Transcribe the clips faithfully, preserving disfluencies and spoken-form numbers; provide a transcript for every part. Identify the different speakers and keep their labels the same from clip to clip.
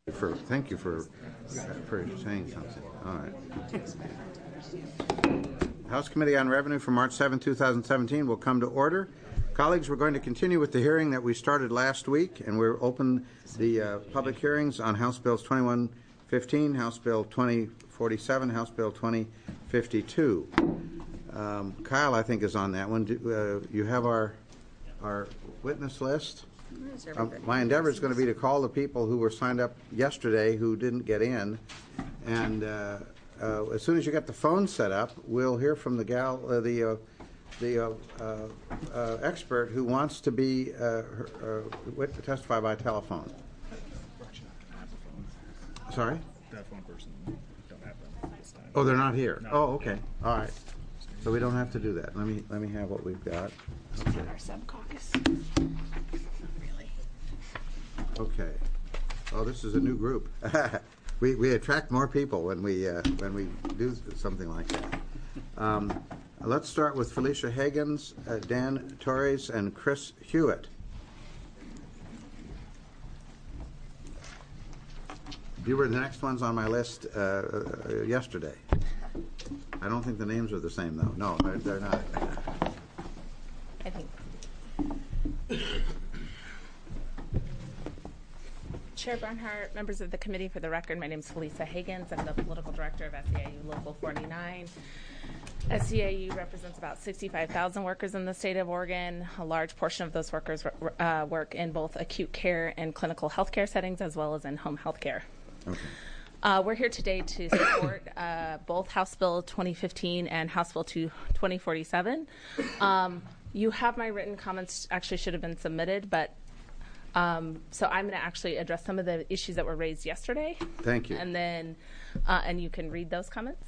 Speaker 1: For thank you for for saying something. All right. House Committee on Revenue for March seventh, two thousand seventeen will come to order. Colleagues, we're going to continue with the hearing that we started last week, and we're open the uh, public hearings on House Bills twenty-one fifteen, House Bill twenty forty-seven, House Bill twenty fifty-two. Um, Kyle, I think, is on that one. Do, uh, you have our our witness list. Um, my endeavor is going to be to call the people who were signed up yesterday who didn't get in, and uh, uh, as soon as you get the phone set up, we'll hear from the gal, uh, the uh, the uh, uh, uh, expert who wants to be uh, her, uh, testify by telephone. Sorry?
Speaker 2: That phone person don't have them this time.
Speaker 1: Oh, they're not here.
Speaker 2: No.
Speaker 1: Oh, okay. All right. So we don't have to do that. Let me let me have what we've got.
Speaker 3: Okay. Our sub caucus. Really?
Speaker 1: Okay. Oh, this is a new group. we we attract more people when we uh, when we do something like that. Um, let's start with Felicia Higgins, uh, Dan Torres, and Chris Hewitt. You were the next ones on my list uh, uh, yesterday. I don't think the names are the same, though. No, they're, they're not.
Speaker 3: I think. Chair Barnhart, members of the committee, for the record, my name is Felicia Higgins. I'm the political director of S E I U Local forty-nine. S E I U represents about sixty-five thousand workers in the state of Oregon. A large portion of those workers uh, work in both acute care and clinical health care settings, as well as in home health care.
Speaker 1: Okay.
Speaker 3: Uh, we're here today to support uh, both House Bill twenty fifteen and House Bill twenty forty-seven. Um, you have my written comments, actually should have been submitted, but um, so I'm going to actually address some of the issues that were raised yesterday.
Speaker 1: Thank you.
Speaker 3: And then, uh, and you can read those comments,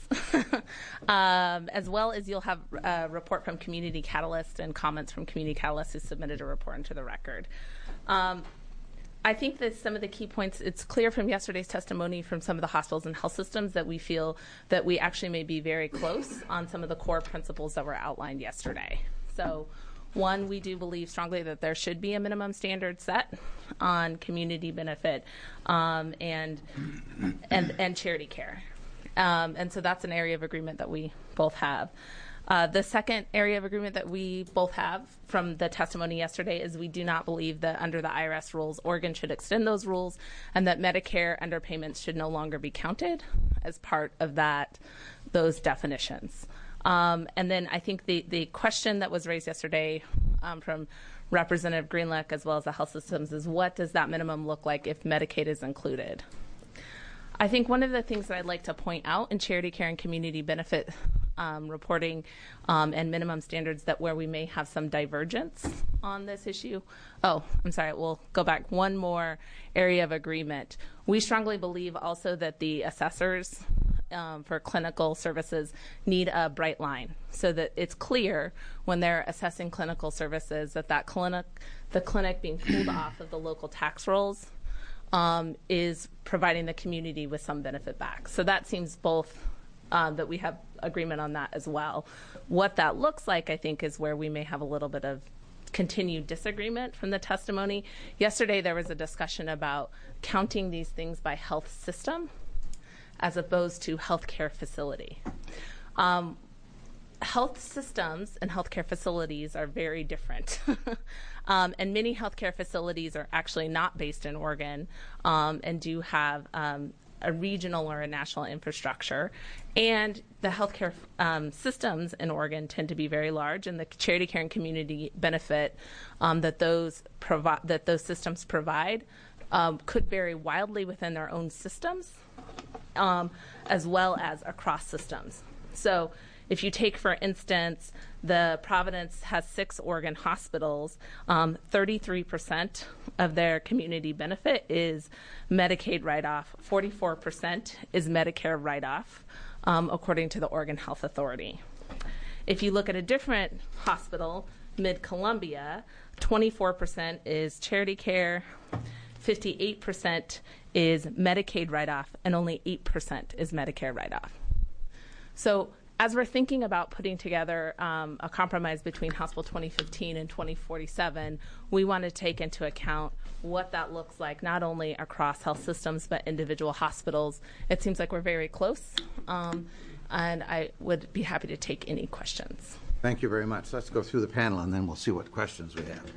Speaker 3: um, as well as you'll have a report from Community Catalyst and comments from Community Catalyst who submitted a report into the record. Um, I think that some of the key points, it's clear from yesterday's testimony from some of the hospitals and health systems that we feel that we actually may be very close on some of the core principles that were outlined yesterday. So one, we do believe strongly that there should be a minimum standard set on community benefit um, and, and, and charity care. Um, and so that's an area of agreement that we both have. Uh, the second area of agreement that we both have from the testimony yesterday is we do not believe that under the I R S rules, Oregon should extend those rules, and that Medicare underpayments should no longer be counted as part of that, those definitions. Um, and then I think the, the question that was raised yesterday um, from Representative Greenlick as well as the health systems is, what does that minimum look like if Medicaid is included? I think one of the things that I'd like to point out in charity care and community benefit um, reporting um, and minimum standards that where we may have some divergence on this issue. Oh, I'm sorry, we'll go back one more area of agreement. We strongly believe also that the assessors um, for clinical services need a bright line so that it's clear when they're assessing clinical services that that clinic, the clinic being pulled off of the local tax rolls Um, is providing the community with some benefit back. So that seems both um, that we have agreement on that as well. What that looks like, I think, is where we may have a little bit of continued disagreement from the testimony. Yesterday there was a discussion about counting these things by health system as opposed to healthcare facility. Um, Health systems and healthcare facilities are very different. um, and many healthcare facilities are actually not based in Oregon um, and do have um, a regional or a national infrastructure. And the healthcare um, systems in Oregon tend to be very large, and the charity care and community benefit um, that those provi- that those systems provide um, could vary wildly within their own systems, um, as well as across systems. So if you take, for instance, the Providence has six Oregon hospitals, um, thirty-three percent of their community benefit is Medicaid write-off, forty-four percent is Medicare write-off, um, according to the Oregon Health Authority. If you look at a different hospital, Mid-Columbia, twenty-four percent is charity care, fifty-eight percent is Medicaid write-off, and only eight percent is Medicare write-off. So as we're thinking about putting together um, a compromise between House Bill twenty fifteen and twenty forty-seven, we want to take into account what that looks like, not only across health systems, but individual hospitals. It seems like we're very close, um, and I would be happy to take any questions.
Speaker 1: Thank you very much. Let's go through the panel, and then we'll see what questions we have.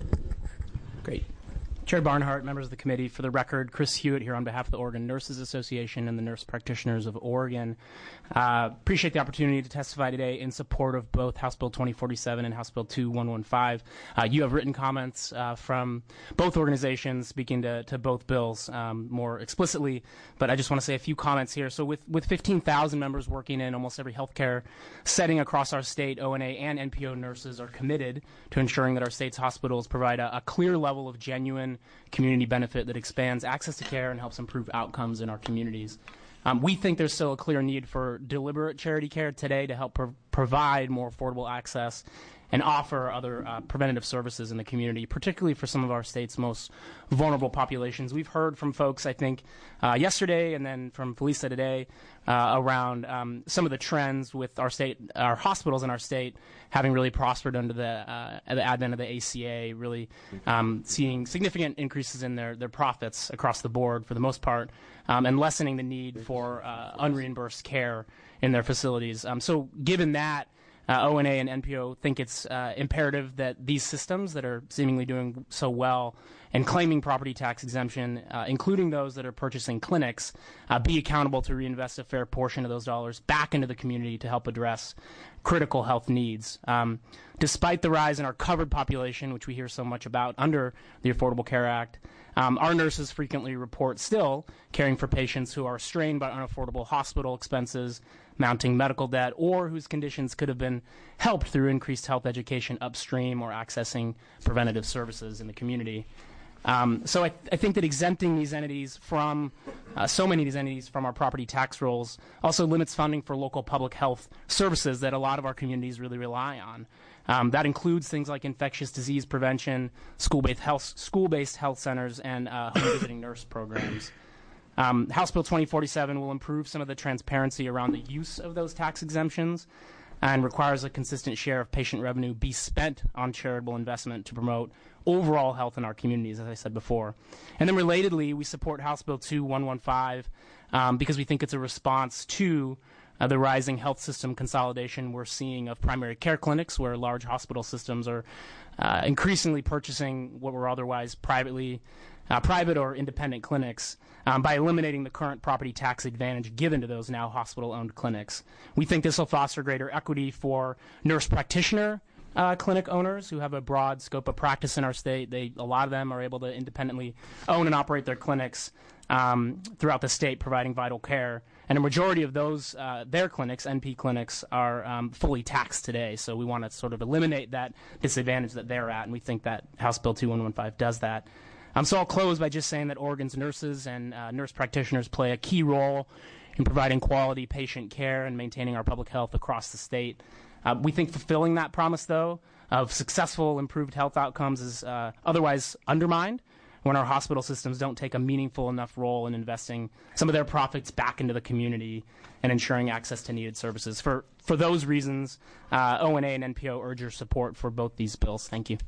Speaker 4: Great. Chair Barnhart, members of the committee, for the record, Chris Hewitt here on behalf of the Oregon Nurses Association and the Nurse Practitioners of Oregon. Uh, appreciate the opportunity to testify today in support of both House Bill twenty forty-seven and House Bill twenty-one fifteen. Uh, you have written comments uh, from both organizations speaking to, to both bills um, more explicitly, but I just want to say a few comments here. So with, with fifteen thousand members working in almost every healthcare setting across our state, O N A and N P O nurses are committed to ensuring that our state's hospitals provide a, a clear level of genuine community benefit that expands access to care and helps improve outcomes in our communities. Um, we think there's still a clear need for deliberate charity care today to help pro- provide more affordable access and offer other uh, preventative services in the community, particularly for some of our state's most vulnerable populations. We've heard from folks, I think, uh, yesterday and then from Felisa today uh, around um, some of the trends with our state, our hospitals in our state having really prospered under the, uh, the advent of the A C A, really um, seeing significant increases in their, their profits across the board for the most part, um, and lessening the need for uh, unreimbursed care in their facilities. Um, so given that, Uh, O N A and N P O think it's uh, imperative that these systems that are seemingly doing so well and claiming property tax exemption, uh, including those that are purchasing clinics, uh, be accountable to reinvest a fair portion of those dollars back into the community to help address critical health needs. Um, despite the rise in our covered population, which we hear so much about under the Affordable Care Act, um, our nurses frequently report still caring for patients who are strained by unaffordable hospital expenses, mounting medical debt, or whose conditions could have been helped through increased health education upstream or accessing preventative services in the community. Um, so I, th- I think that exempting these entities from, uh, so many of these entities from our property tax rolls also limits funding for local public health services that a lot of our communities really rely on. Um, that includes things like infectious disease prevention, school-based health, school-based health centers, and uh, home visiting nurse programs. Um, House Bill twenty forty-seven will improve some of the transparency around the use of those tax exemptions and requires a consistent share of patient revenue be spent on charitable investment to promote overall health in our communities, as I said before. And then relatedly, we support House Bill twenty-one fifteen um, because we think it's a response to uh, the rising health system consolidation we're seeing of primary care clinics, where large hospital systems are uh, increasingly purchasing what were otherwise privately Uh, private or independent clinics um, by eliminating the current property tax advantage given to those now hospital-owned clinics. We think this will foster greater equity for nurse practitioner uh, clinic owners who have a broad scope of practice in our state. They, a lot of them are able to independently own and operate their clinics um, throughout the state, providing vital care. And a majority of those, uh, their clinics, N P clinics, are um, fully taxed today. So we want to sort of eliminate that disadvantage that they're at, and we think that House Bill twenty-one fifteen does that. Um, so I'll close by just saying that Oregon's nurses and uh, nurse practitioners play a key role in providing quality patient care and maintaining our public health across the state. Uh, we think fulfilling that promise, though, of successful improved health outcomes is uh, otherwise undermined when our hospital systems don't take a meaningful enough role in investing some of their profits back into the community and ensuring access to needed services. For, for those reasons, uh, O N A and N P O urge your support for both these bills. Thank you.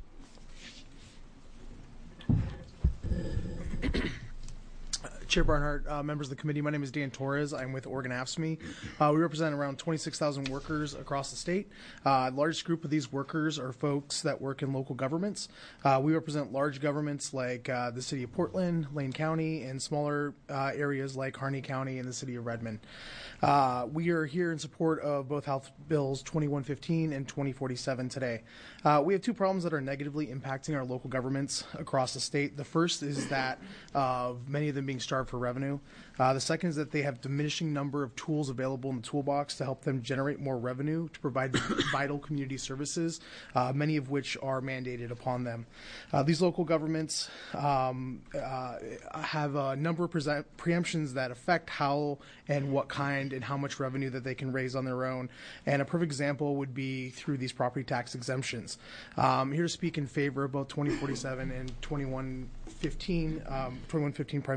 Speaker 5: Chair Barnhart, uh, members of the committee, my name is Dan Torres. I'm with Oregon A F S C M E. Uh, we represent around twenty-six thousand workers across the state. Uh, a large group of these workers are folks that work in local governments. Uh, we represent large governments like uh, the city of Portland, Lane County, and smaller uh, areas like Harney County and the city of Redmond. Uh, we are here in support of both House Bills twenty-one fifteen and twenty forty-seven today. Uh, we have two problems that are negatively impacting our local governments across the state. The first is that uh, many of them being starved for revenue. Uh, the second is that they have diminishing number of tools available in the toolbox to help them generate more revenue to provide vital community services, uh, many of which are mandated upon them. Uh, these local governments um, uh, have a number of pre- preemptions that affect how and what kind and how much revenue that they can raise on their own. And a perfect example would be through these property tax exemptions. Um, here to speak in favor of both twenty forty-seven and twenty-one fifteen, um, twenty-one fifteen primarily.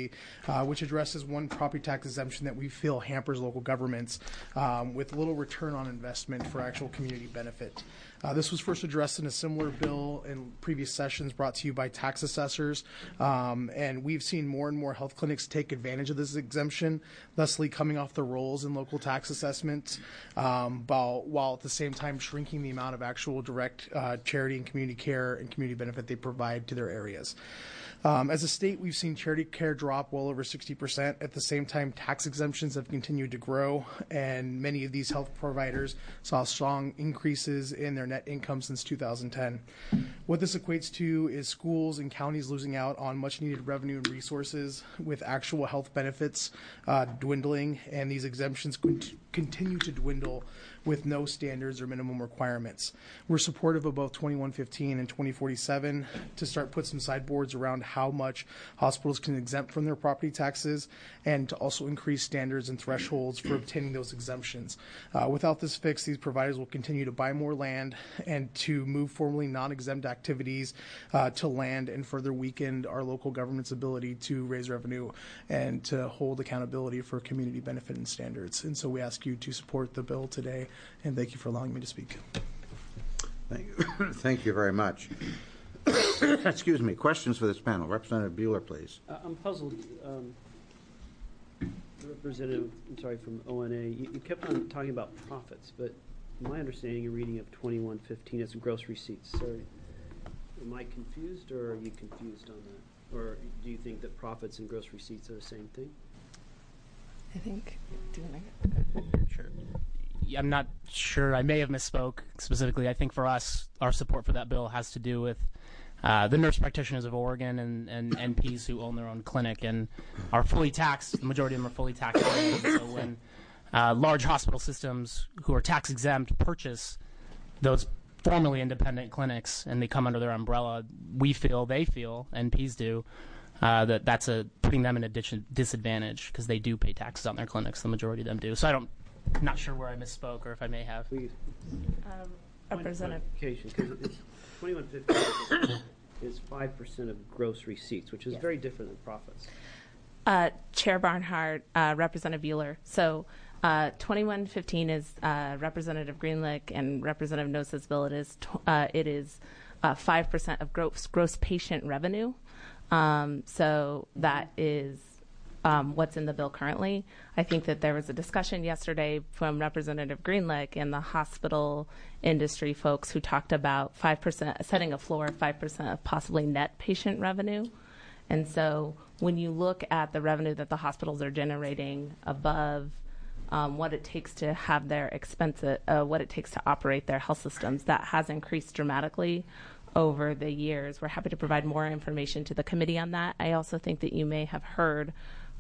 Speaker 5: Committee, uh, which addresses one property tax exemption that we feel hampers local governments um, with little return on investment for actual community benefit. Uh, this was first addressed in a similar bill in previous sessions brought to you by tax assessors, um, and we've seen more and more health clinics take advantage of this exemption, thusly coming off the rolls in local tax assessments, um, while, while at the same time shrinking the amount of actual direct uh, charity and community care and community benefit they provide to their areas. Um, as a state, we've seen charity care drop well over sixty percent. At the same time, tax exemptions have continued to grow, and many of these health providers saw strong increases in their net income since two thousand ten. What this equates to is schools and counties losing out on much-needed revenue and resources, with actual health benefits uh, dwindling, and these exemptions con- continue to dwindle with no standards or minimum requirements. We're supportive of both twenty-one fifteen and twenty forty-seven to start put some sideboards around how much hospitals can exempt from their property taxes, and to also increase standards and thresholds for obtaining those exemptions. Uh, without this fix, these providers will continue to buy more land and to move formerly non-exempt activities uh, to land, and further weaken our local government's ability to raise revenue and to hold accountability for community benefit and standards. And so we ask you to support the bill today, and thank you for allowing me to speak.
Speaker 1: Thank you, Thank you very much. Excuse me. Questions for this panel? Representative Bueller, please.
Speaker 6: Uh, I'm puzzled. Um, Representative, I'm sorry, from O N A, you, you kept on talking about profits, but my understanding and reading of twenty-one fifteen is gross receipts. Sorry, am I confused, or are you confused on that? Or do you think that profits and gross receipts are the same thing?
Speaker 3: I think. Do you want to?
Speaker 4: Sure. Yeah, I'm not sure. I may have misspoke specifically. I think for us, our support for that bill has to do with uh, the nurse practitioners of Oregon and, and N Ps who own their own clinic and are fully taxed. The majority of them are fully taxed. So when uh, large hospital systems who are tax exempt purchase those formerly independent clinics and they come under their umbrella, we feel, they feel, N Ps do, uh, that that's a putting them in a dis- disadvantage because they do pay taxes on their clinics. The majority of them do. So I don't. I'm not sure where I misspoke or if I may have.
Speaker 6: Please.
Speaker 3: Um, Representative.
Speaker 6: Because twenty-one fifteen is five percent of gross receipts, which is
Speaker 3: Yes.
Speaker 6: very different than profits.
Speaker 3: Uh, Chair Barnhart, uh, Representative Bueller. So uh, twenty-one fifteen is uh, Representative Greenlick and Representative Nosa's bill. It is tw- uh, it is uh, five percent of gross gross patient revenue. Um, so that is um, what's in the bill currently. I think that there was a discussion yesterday from Representative Greenlick and the hospital industry folks who talked about five percent, setting a floor of five percent of possibly net patient revenue. And so when you look at the revenue that the hospitals are generating above um, what it takes to have their expenses, uh, what it takes to operate their health systems, that has increased dramatically over the years. We're happy to provide more information to the committee on that. I also think that you may have heard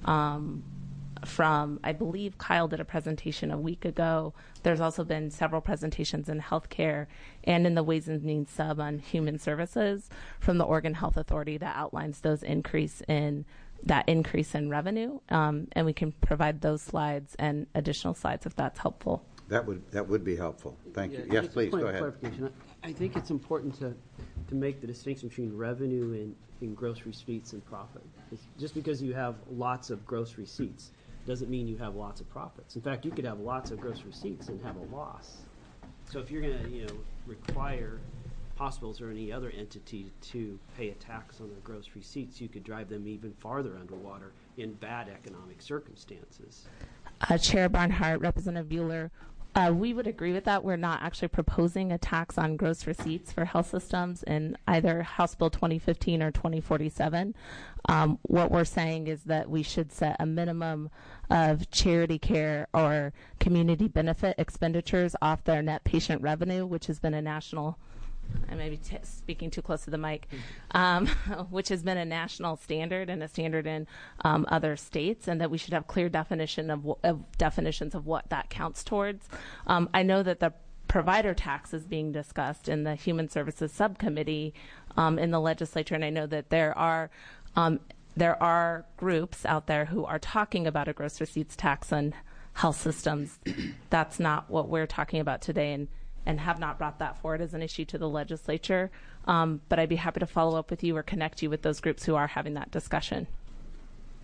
Speaker 3: um, from, I believe Kyle did a presentation a week ago. There's also been several presentations in healthcare and in the Ways and Means sub on human services from the Oregon Health Authority that outlines those increase in that increase in revenue. Um, and we can provide those slides and additional slides if that's helpful.
Speaker 1: That would that would be helpful. Thank
Speaker 6: Yeah,
Speaker 1: you. Yes,
Speaker 6: just a
Speaker 1: please,
Speaker 6: point
Speaker 1: go
Speaker 6: of
Speaker 1: ahead.
Speaker 6: clarification. I I think it's important to, to make the distinction between revenue and, and gross receipts and profit. It's just because you have lots of gross receipts doesn't mean you have lots of profits. In fact, you could have lots of gross receipts and have a loss. So if you're going to, you know, require hospitals or any other entity to pay a tax on their gross receipts, you could drive them even farther underwater in bad economic circumstances.
Speaker 3: Uh, Chair Barnhart, Representative Bueller, uh, we would agree with that. We're not actually proposing a tax on gross receipts for health systems in either House Bill twenty fifteen or twenty forty-seven. Um, what we're saying is that we should set a minimum of charity care or community benefit expenditures off their net patient revenue, which has been a national I may be t- speaking too close to the mic, um, which has been a national standard and a standard in um, other states, and that we should have clear definition of, w- of definitions of what that counts towards. Um, I know that the provider tax is being discussed in the Human Services Subcommittee um, in the legislature, and I know that there are um, there are groups out there who are talking about a gross receipts tax on health systems. That's not what we're talking about today, and and have not brought that forward as an issue to the legislature. Um, but I'd be happy to follow up with you or connect you with those groups who are having that discussion.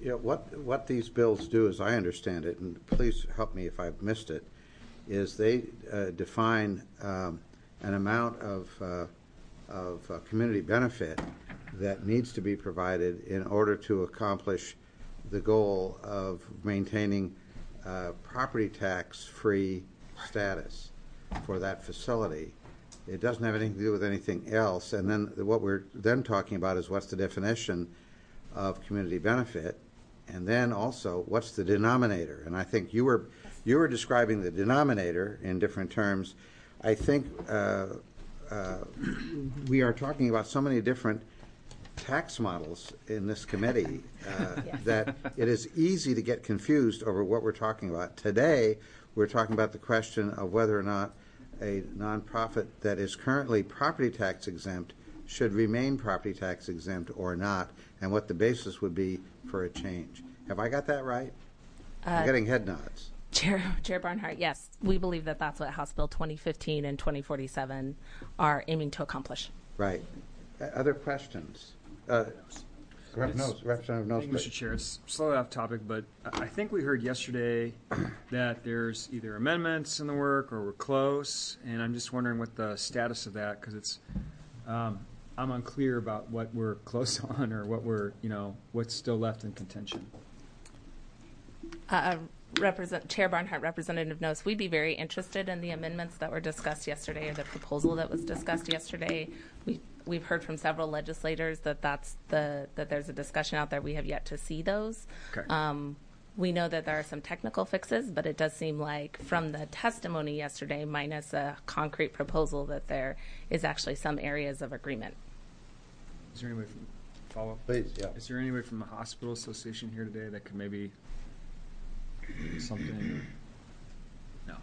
Speaker 1: you know, what, what these bills do, as I understand it, and please help me if I've missed it, is they uh, define um, an amount of, uh, of uh, community benefit that needs to be provided in order to accomplish the goal of maintaining uh, property tax-free status for that facility. It doesn't have anything to do with anything else. And then what we're then talking about is what's the definition of community benefit, and then also what's the denominator. And I think you were you were describing the denominator in different terms. I think uh, uh, we are talking about so many different tax models in this committee uh,
Speaker 3: Yes.
Speaker 1: that it is easy to get confused over what we're talking about. Today, we're talking about the question of whether or not a nonprofit that is currently property tax exempt should remain property tax exempt or not, and what the basis would be for a change. Have I got that right? I'm getting head nods.
Speaker 3: Chair, Chair Barnhart, yes, we believe that that's what House Bill twenty fifteen and twenty forty-seven are aiming to accomplish.
Speaker 1: Right. Uh, Other questions? Uh, Rep.
Speaker 2: It's-
Speaker 1: Nose, Representative Nose,
Speaker 2: Thank you, Mister
Speaker 1: please.
Speaker 2: Chair. It's slightly off topic, but I I think we heard yesterday that there's either amendments in the work or we're close, and I'm just wondering what the status of that, because it's, um, I'm unclear about what we're close on or what we're, you know, what's still left in contention.
Speaker 3: Uh, Represent, Chair Barnhart, Representative Nose, we'd be very interested in the amendments that were discussed yesterday, or the proposal that was discussed yesterday. We, we've heard from several legislators that that's the, that there's a discussion out there. We have yet to see those.
Speaker 2: Okay.
Speaker 3: Um, we know that there are some technical fixes, but it does seem like from the testimony yesterday, minus a concrete proposal, that there is actually some areas of agreement.
Speaker 2: Is there any way from, follow up?
Speaker 1: Please, yeah.
Speaker 2: Is there any way from the Hospital Association here today that could maybe something? No.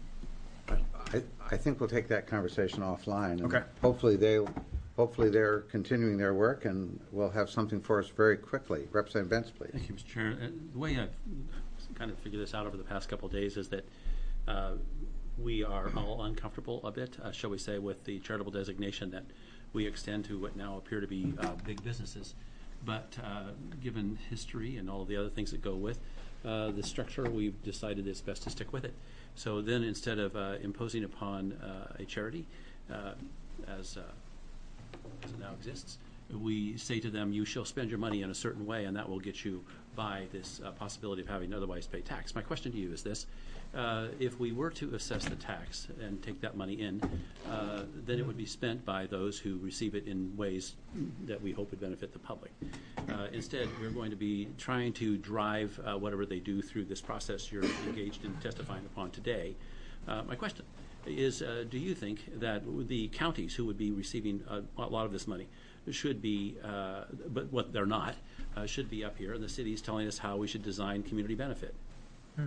Speaker 1: I, I think we'll take that conversation offline. and
Speaker 2: Okay.
Speaker 1: Hopefully they, hopefully they're continuing their work, and we'll have something for us very quickly. Representative Bentz, please.
Speaker 7: Thank you, Mister Chair. Uh, The way I've kind of figured this out over the past couple of days is that uh, we are all uncomfortable a bit, uh, shall we say, with the charitable designation that we extend to what now appear to be uh, big businesses. But uh, given history and all of the other things that go with uh, the structure, we've decided it's best to stick with it. So then, instead of uh, imposing upon uh, a charity, uh, as, uh, as it now exists, we say to them, you shall spend your money in a certain way, and that will get you by this uh, possibility of having to otherwise pay tax. My question to you is this. Uh, if we were to assess the tax and take that money in, uh, then it would be spent by those who receive it in ways that we hope would benefit the public. Uh, instead, we're going to be trying to drive uh, whatever they do through this process you're engaged in testifying upon today. Uh, my question is, uh, do you think that the counties who would be receiving a, a lot of this money should be, uh, but what they're not, uh, should be up here, and the city's telling us how we should design community benefit?
Speaker 1: Hmm.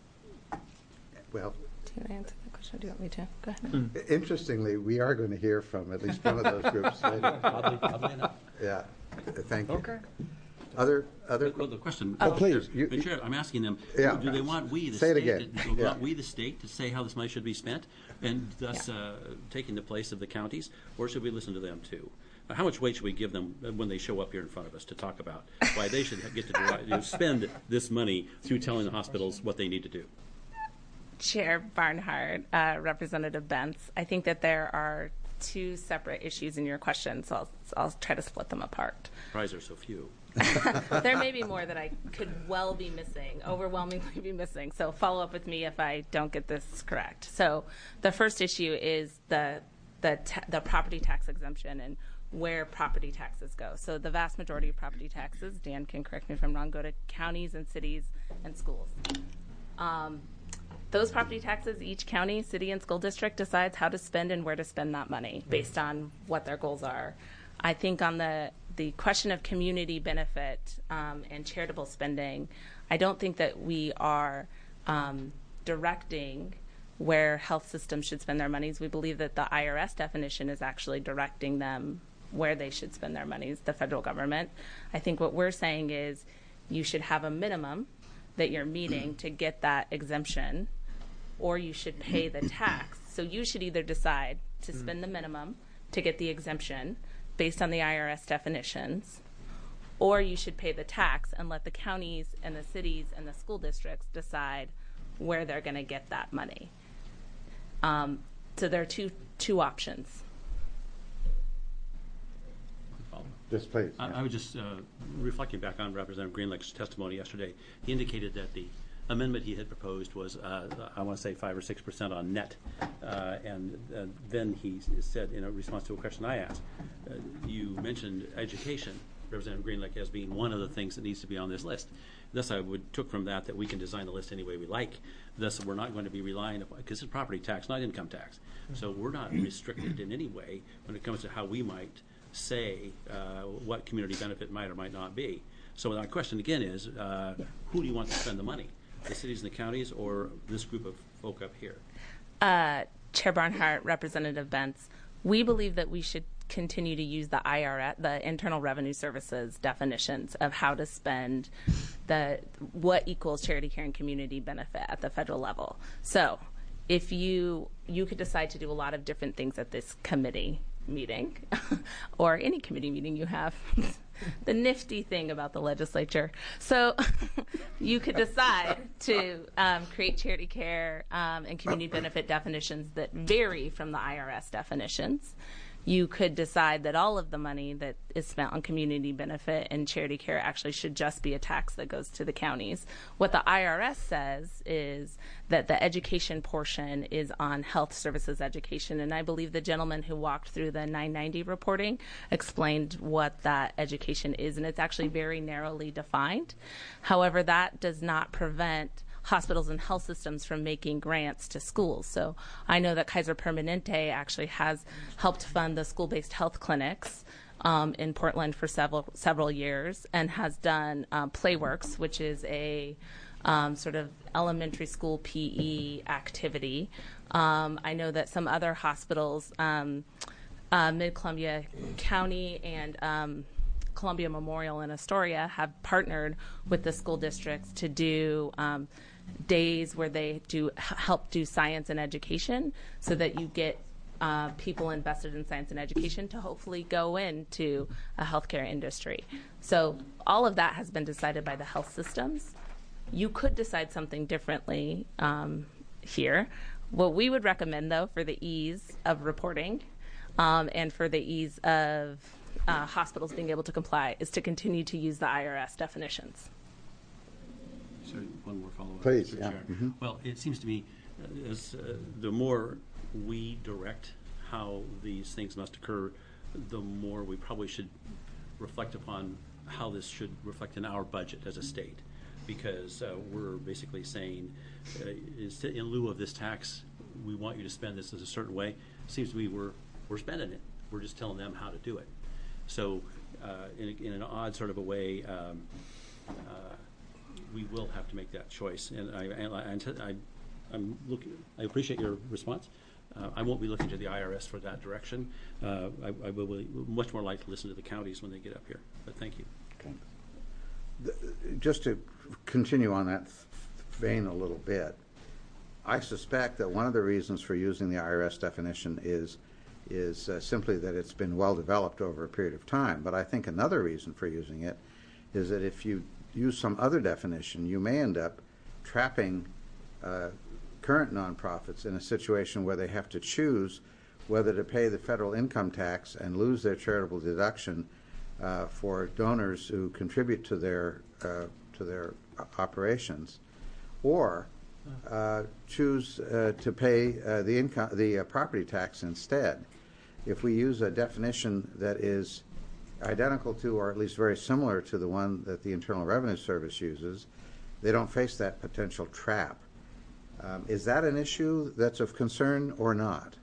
Speaker 1: Well,
Speaker 3: Do you want to answer that question? Do you want me to? Go ahead.
Speaker 1: interestingly, we are going to hear from at least one of those groups later.
Speaker 7: Oddly, oddly enough.
Speaker 1: Yeah, thank you.
Speaker 2: Okay.
Speaker 1: Other, other,
Speaker 7: Well, the question.
Speaker 1: Oh, please, you-
Speaker 7: But Chair, I'm asking them,
Speaker 1: Yeah.
Speaker 7: do they want we, the
Speaker 1: Say it
Speaker 7: state,
Speaker 1: again.
Speaker 7: do they
Speaker 1: Yeah.
Speaker 7: want we, the state, to say how this money should be spent, and thus uh, taking the place of the counties, or should we listen to them too? Uh, How much weight should we give them uh, when they show up here in front of us to talk about why they should get to derive- you know, spend this money through telling the hospitals what they need to do?
Speaker 3: Chair Barnhart, uh, Representative Bentz, I think that there are two separate issues in your question, so I'll, I'll try to split them apart.
Speaker 7: Surprise, there's so few.
Speaker 3: There may be more that I could well be missing, overwhelmingly be missing. So follow up with me if I don't get this correct. So the first issue is the the ta- the property tax exemption and where property taxes go. So the vast majority of property taxes, Dan can correct me if I'm wrong, go to counties and cities and schools. Um, those property taxes, each county, city, and school district decides how to spend and where to spend that money based on what their goals are. I think on the the question of community benefit um, and charitable spending, I don't think that we are um, directing where health systems should spend their monies. We believe that the I R S definition is actually directing them where they should spend their monies, the federal government. I think what we're saying is you should have a minimum that you're meeting to get that exemption, or you should pay the tax. So you should either decide to spend the minimum to get the exemption based on the I R S definitions, or you should pay the tax and let the counties and the cities and the school districts decide where they're going to get that money. Um, so there are two two options.
Speaker 1: Yes, please.
Speaker 7: I, I was just uh, reflecting back on Representative Greenlick's testimony yesterday. He indicated that the amendment he had proposed was, uh, I want to say, five or six percent on net, uh, and uh, then he said, in a response to a question I asked, uh, you mentioned education, Representative Greenlick, as being one of the things that needs to be on this list. Thus, I would took from that that we can design the list any way we like. Thus, we're not going to be relying upon, because it's property tax, not income tax. So we're not restricted in any way when it comes to how we might say uh, what community benefit might or might not be. So my question again is, uh, who do you want to spend the money? The cities and the counties, or this group of folk up here?
Speaker 3: Uh, Chair Barnhart, Representative Bentz, we believe that we should continue to use the I R S, the Internal Revenue Services definitions of how to spend the what equals charity care and community benefit at the federal level. So if you you could decide to do a lot of different things at this committee meeting or any committee meeting you have. The nifty thing about the legislature. So you could decide to um, create charity care um, and community benefit definitions that vary from the I R S definitions. You could decide that all of the money that is spent on community benefit and charity care actually should just be a tax that goes to the counties. What the I R S says is that the education portion is on health services education, and I believe the gentleman who walked through the nine ninety reporting explained what that education is, and it's actually very narrowly defined. However, that does not prevent hospitals and health systems from making grants to schools. So I know that Kaiser Permanente actually has helped fund the school-based health clinics um, in Portland for several several years, and has done um, Playworks, which is a um, sort of elementary school P E activity. Um, I know that some other hospitals, um, uh, Mid-Columbia County and um, Columbia Memorial in Astoria, have partnered with the school districts to do um, days where they do help do science and education, so that you get uh, people invested in science and education to hopefully go into a healthcare industry. So all of that has been decided by the health systems. You could decide something differently um, here. What we would recommend, though, for the ease of reporting um, and for the ease of uh, hospitals being able to comply, is to continue to use the I R S definitions.
Speaker 7: Sorry, one more follow-up.
Speaker 1: Please,
Speaker 7: Mister
Speaker 1: yeah.
Speaker 7: Chair.
Speaker 1: Mm-hmm.
Speaker 7: Well, it seems to me uh, as uh, the more we direct how these things must occur, the more we probably should reflect upon how this should reflect in our budget as a state. Because uh, we're basically saying, uh, is in lieu of this tax, we want you to spend this as a certain way. Seems to me we're we're spending it. We're just telling them how to do it. So, uh, in, in an odd sort of a way, um, uh, we will have to make that choice. And I, and I, I, I'm looking. I appreciate your response. Uh, I won't be looking to the I R S for that direction. Uh, I, I will be much more like to listen to the counties when they get up here. But thank you.
Speaker 1: Okay. The, just to continue on that vein a little bit, I suspect that one of the reasons for using the I R S definition is is uh, simply that it's been well developed over a period of time. But I think another reason for using it is that if you use some other definition, you may end up trapping uh, current nonprofits in a situation where they have to choose whether to pay the federal income tax and lose their charitable deduction uh, for donors who contribute to their uh, to their operations, or uh, choose uh, to pay uh, the income the uh, property tax instead. If we use a definition that is identical to, or at least very similar to, the one that the Internal Revenue Service uses, they don't face that potential trap. Um, is that an issue that's of concern or not?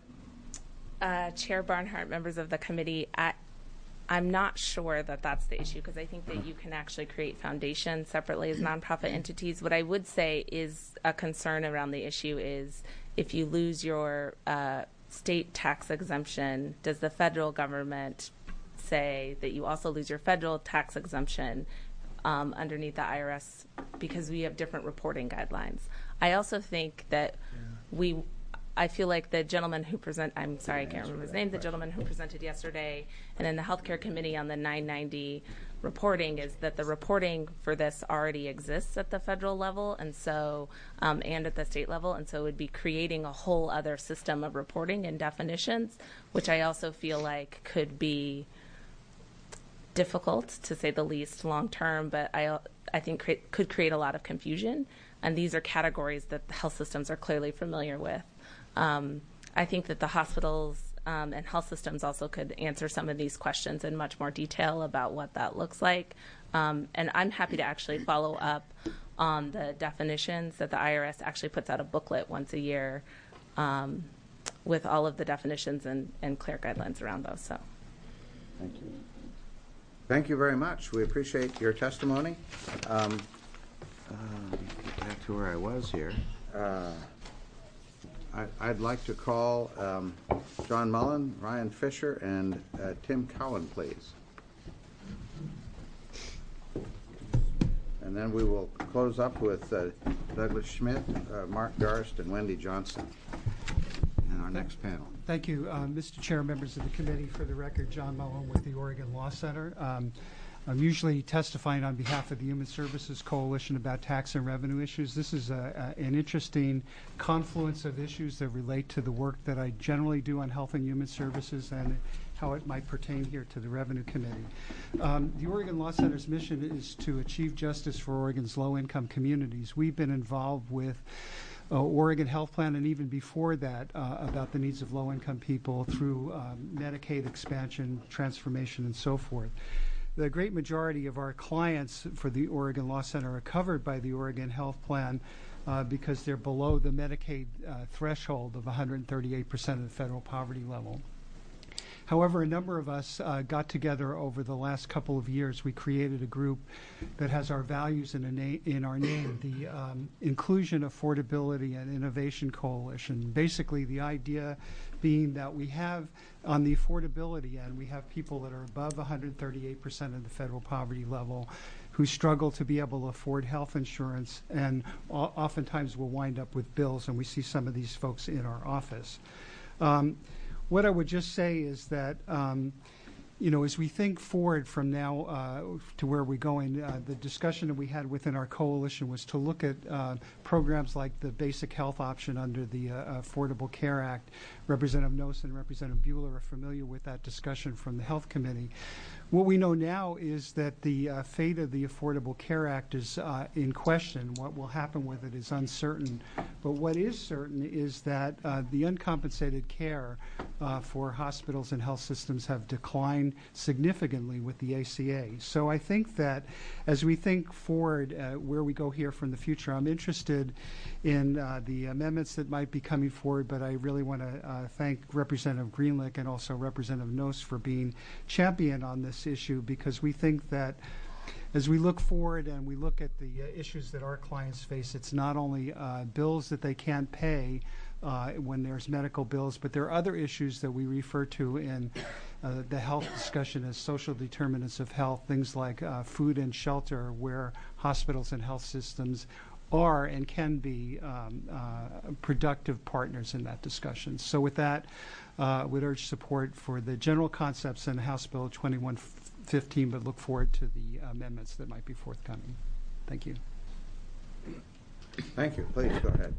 Speaker 3: Uh, Chair Barnhart, members of the committee, I, I'm not sure that that's the issue, because I think that you can actually create foundations separately as nonprofit entities. What I would say is a concern around the issue is if you lose your uh, state tax exemption, does the federal government say that you also lose your federal tax exemption um, underneath the I R S, because we have different reporting guidelines? I also think that we, I feel like the gentleman who present, I'm sorry, I can't remember his name, the gentleman who presented yesterday, and then the healthcare committee on the nine ninety reporting, is that the reporting for this already exists at the federal level, and so um, and at the state level, and so it would be creating a whole other system of reporting and definitions, which I also feel like could be difficult, to say the least, long term, but I I think create, could create a lot of confusion. And these are categories that the health systems are clearly familiar with. Um, I think that the hospitals um, and health systems also could answer some of these questions in much more detail about what that looks like. Um, and I'm happy to actually follow up on the definitions that the I R S actually puts out a booklet once a year um, with all of the definitions and, and clear guidelines around those. So,
Speaker 1: thank you. Thank you very much. We appreciate your testimony. Um, uh, back to where I was here. Uh, I, I'd like to call um, John Mullen, Ryan Fisher, and uh, Tim Cowan, please. And then we will close up with uh, Douglas Schmidt, uh, Mark Darst, and Wendy Johnson in our next panel.
Speaker 8: Thank you, uh, Mister Chair, members of the committee. For the record, John Mullen with the Oregon Law Center. Um, I'm usually testifying on behalf of the Human Services Coalition about tax and revenue issues. This is a, a, an interesting confluence of issues that relate to the work that I generally do on health and human services and how it might pertain here to the Revenue Committee. Um, the Oregon Law Center's mission is to achieve justice for Oregon's low-income communities. We've been involved with Uh, Oregon Health Plan, and even before that, uh, about the needs of low-income people through um, Medicaid expansion, transformation, and so forth. The great majority of our clients for the Oregon Law Center are covered by the Oregon Health Plan uh, because they're below the Medicaid uh, threshold of one hundred thirty-eight percent of the federal poverty level. However, a number of us uh, got together over the last couple of years. We created a group that has our values in, a na- in our name, the um, Inclusion, Affordability, and Innovation Coalition. Basically, the idea being that we have, on the affordability end, we have people that are above one hundred thirty-eight percent of the federal poverty level who struggle to be able to afford health insurance and o- oftentimes will wind up with bills, and we see some of these folks in our office. Um, What I would just say is that, um, you know, as we think forward from now uh, to where we're going, uh, the discussion that we had within our coalition was to look at uh, programs like the basic health option under the uh, Affordable Care Act. Representative Noss and Representative Buehler are familiar with that discussion from the Health Committee. What we know now is that the uh, fate of the Affordable Care Act is uh, in question. What will happen with it is uncertain. But what is certain is that uh, the uncompensated care uh, for hospitals and health systems have declined significantly with the A C A. So I think that as we think forward uh, where we go here from the future, I'm interested in uh, the amendments that might be coming forward, but I really want to uh, thank Representative Greenlick and also Representative Noss for being champion on this issue, because we think that as we look forward and we look at the uh, issues that our clients face, it's not only uh, bills that they can't pay uh, when there's medical bills, but there are other issues that we refer to in uh, the health discussion as social determinants of health, things like uh, food and shelter, where hospitals and health systems are and can be um, uh, productive partners in that discussion. So with that, I uh, would urge support for the general concepts in House Bill twenty-one fifteen, but look forward to the amendments that might be forthcoming. Thank you.
Speaker 1: Thank you. Please go ahead.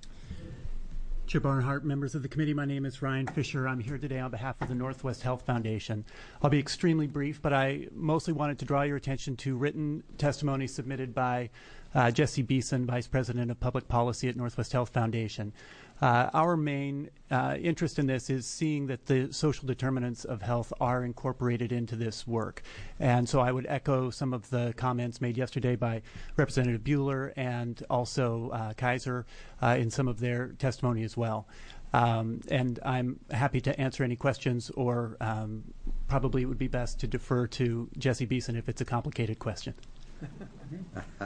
Speaker 9: Chair Barnhart, members of the committee, my name is Ryan Fisher. I'm here today on behalf of the Northwest Health Foundation. I'll be extremely brief, but I mostly wanted to draw your attention to written testimony submitted by uh, Jesse Beeson, Vice President of Public Policy at Northwest Health Foundation. Uh, our main uh, interest in this is seeing that the social determinants of health are incorporated into this work. And so I would echo some of the comments made yesterday by Representative Buehler and also uh, Kaiser uh, in some of their testimony as well. Um, and I'm happy to answer any questions, or um, probably it would be best to defer to Jesse Beeson if it's a complicated question.
Speaker 1: All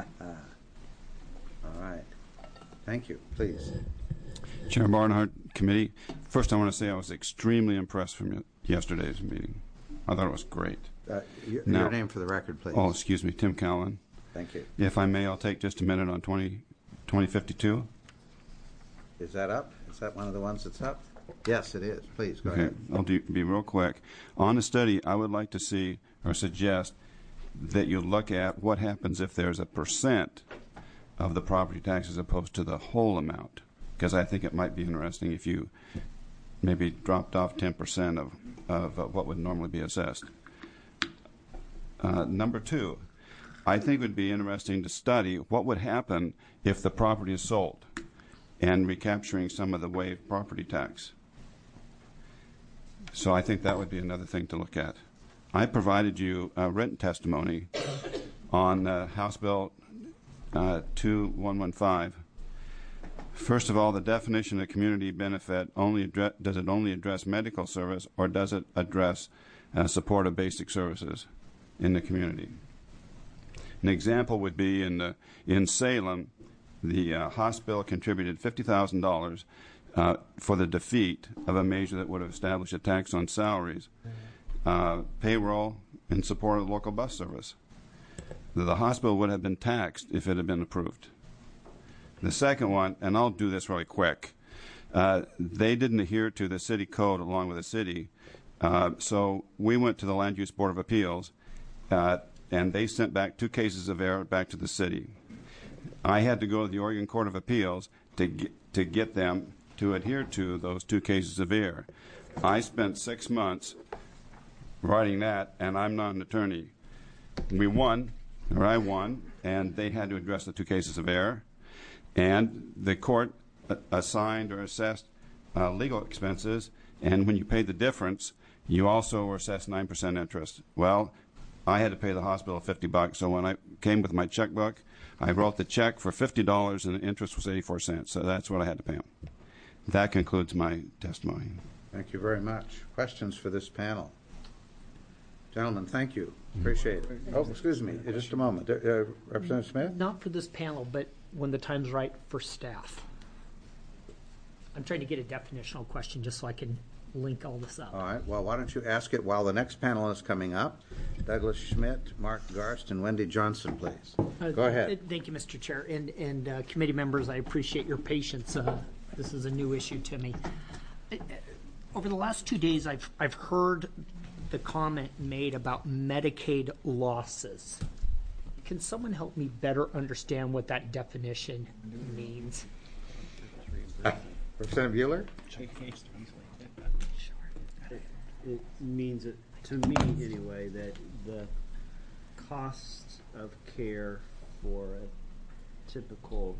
Speaker 1: right. Thank you. Please.
Speaker 10: Chair Barnhart, committee. First, I want to say I was extremely impressed from yesterday's meeting. I thought it was great.
Speaker 1: Uh, your,
Speaker 10: now,
Speaker 1: your name for the record, please.
Speaker 10: Oh, excuse me, Tim Cowan.
Speaker 1: Thank you.
Speaker 10: If I may, I'll take just a minute on twenty, twenty fifty-two.
Speaker 1: Is that up? Is that one of the ones that's up? Yes, it is. Please, go
Speaker 10: Okay,
Speaker 1: ahead.
Speaker 10: I'll do, be real quick. On the study, I would like to see or suggest that you look at what happens if there's a percent of the property tax as opposed to the whole amount, because I think it might be interesting if you maybe dropped off ten percent of, of uh, what would normally be assessed. Uh, number two, I think it would be interesting to study what would happen if the property is sold and recapturing some of the waived property tax. So I think that would be another thing to look at. I provided you a written testimony on uh, House Bill uh, two one one five. First of all, the definition of community benefit only address, does it only address medical service, or does it address uh, support of basic services in the community? An example would be in the, in Salem, the uh, hospital contributed fifty thousand dollars uh, for the defeat of a measure that would have established a tax on salaries, uh, payroll, in support of the local bus service. The hospital would have been taxed if it had been approved. The second one, and I'll do this really quick, uh, they didn't adhere to the city code along with the city, uh, so we went to the Land Use Board of Appeals, uh, and they sent back two cases of error back to the city. I had to go to the Oregon Court of Appeals to get, to get them to adhere to those two cases of error. I spent six months writing that, and I'm not an attorney. We won, or I won, and they had to address the two cases of error. And the court assigned or assessed uh, legal expenses, and when you paid the difference, you also were assessed nine percent interest. Well, I had to pay the hospital fifty bucks, so when I came with my checkbook, I wrote the check for fifty dollars, and the interest was eighty-four cents, so that's what I had to pay them. That concludes my testimony.
Speaker 1: Thank you very much. Questions for this panel? Gentlemen, thank you. Appreciate it. Oh, excuse me, just a moment. Uh, Representative Smith?
Speaker 11: Not for this panel, but when the time's right for staff. I'm trying to get a definitional question just so I can link all this up.
Speaker 1: All right. Well, why don't you ask it while the next panel is coming up? Douglas Schmidt, Mark Garst, and Wendy Johnson, please.
Speaker 11: Uh,
Speaker 1: Go ahead.
Speaker 11: th- Thank you, Mister Chair. And, and uh, committee members, I appreciate your patience. Uh, this is a new issue to me. Uh, over the last two days, I've, I've heard the comment made about Medicaid losses. Can someone help me better understand what that definition means?
Speaker 1: Uh, Representative Bueller?
Speaker 6: It means, that, to me anyway, that the cost of care for a typical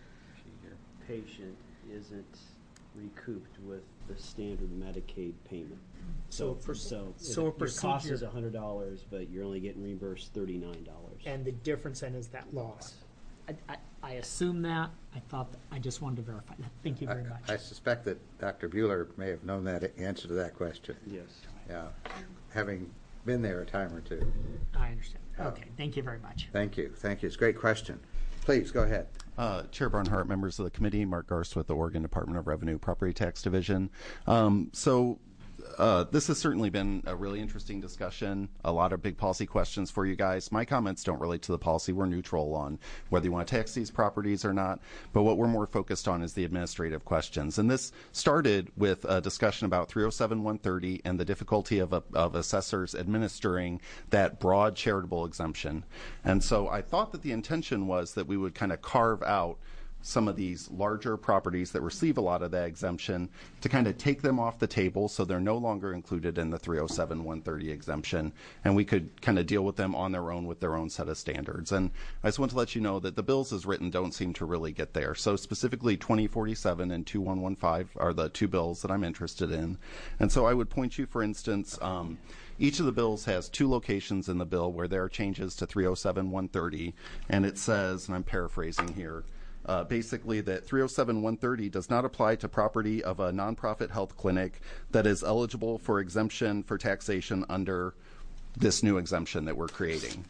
Speaker 6: patient isn't recouped with the standard Medicaid payment.
Speaker 11: So, for,
Speaker 6: so,
Speaker 11: so a
Speaker 6: your cost
Speaker 11: procedure,
Speaker 6: is one hundred dollars, but you're only getting reimbursed thirty-nine dollars.
Speaker 11: and the difference then is that loss. I, I, I assume that. I thought that, I just wanted to verify that. Thank you very much.
Speaker 1: I, I suspect that Doctor Bueller may have known that answer to that question.
Speaker 6: Yes.
Speaker 1: Yeah, having been there a time or two.
Speaker 11: I understand. Okay, thank you very much.
Speaker 1: Thank you. Thank you. It's a great question. Please, go ahead.
Speaker 12: Uh, Chair Barnhart, members of the committee, Mark Garst with the Oregon Department of Revenue Property Tax Division. Um, so uh, this has certainly been a really interesting discussion, a lot of big policy questions for you guys. My comments don't relate to the policy. We're neutral on whether you want to tax these properties or not, but what we're more focused on is the administrative questions. And this started with a discussion about three oh seven one thirty and the difficulty of, a, of assessors administering that broad charitable exemption. And so I thought that the intention was that we would kind of carve out some of these larger properties that receive a lot of that exemption to kind of take them off the table so they're no longer included in the three oh seven one thirty exemption, and we could kind of deal with them on their own with their own set of standards. And I just want to let you know that the bills as written don't seem to really get there. So specifically twenty forty-seven and two one one five are the two bills that I'm interested in. And so I would point you, for instance, um, each of the bills has two locations in the bill where there are changes to three oh seven one thirty, and it says, and I'm paraphrasing here, Uh, basically that three oh seven one thirty does not apply to property of a nonprofit health clinic that is eligible for exemption for taxation under this new exemption that we're creating.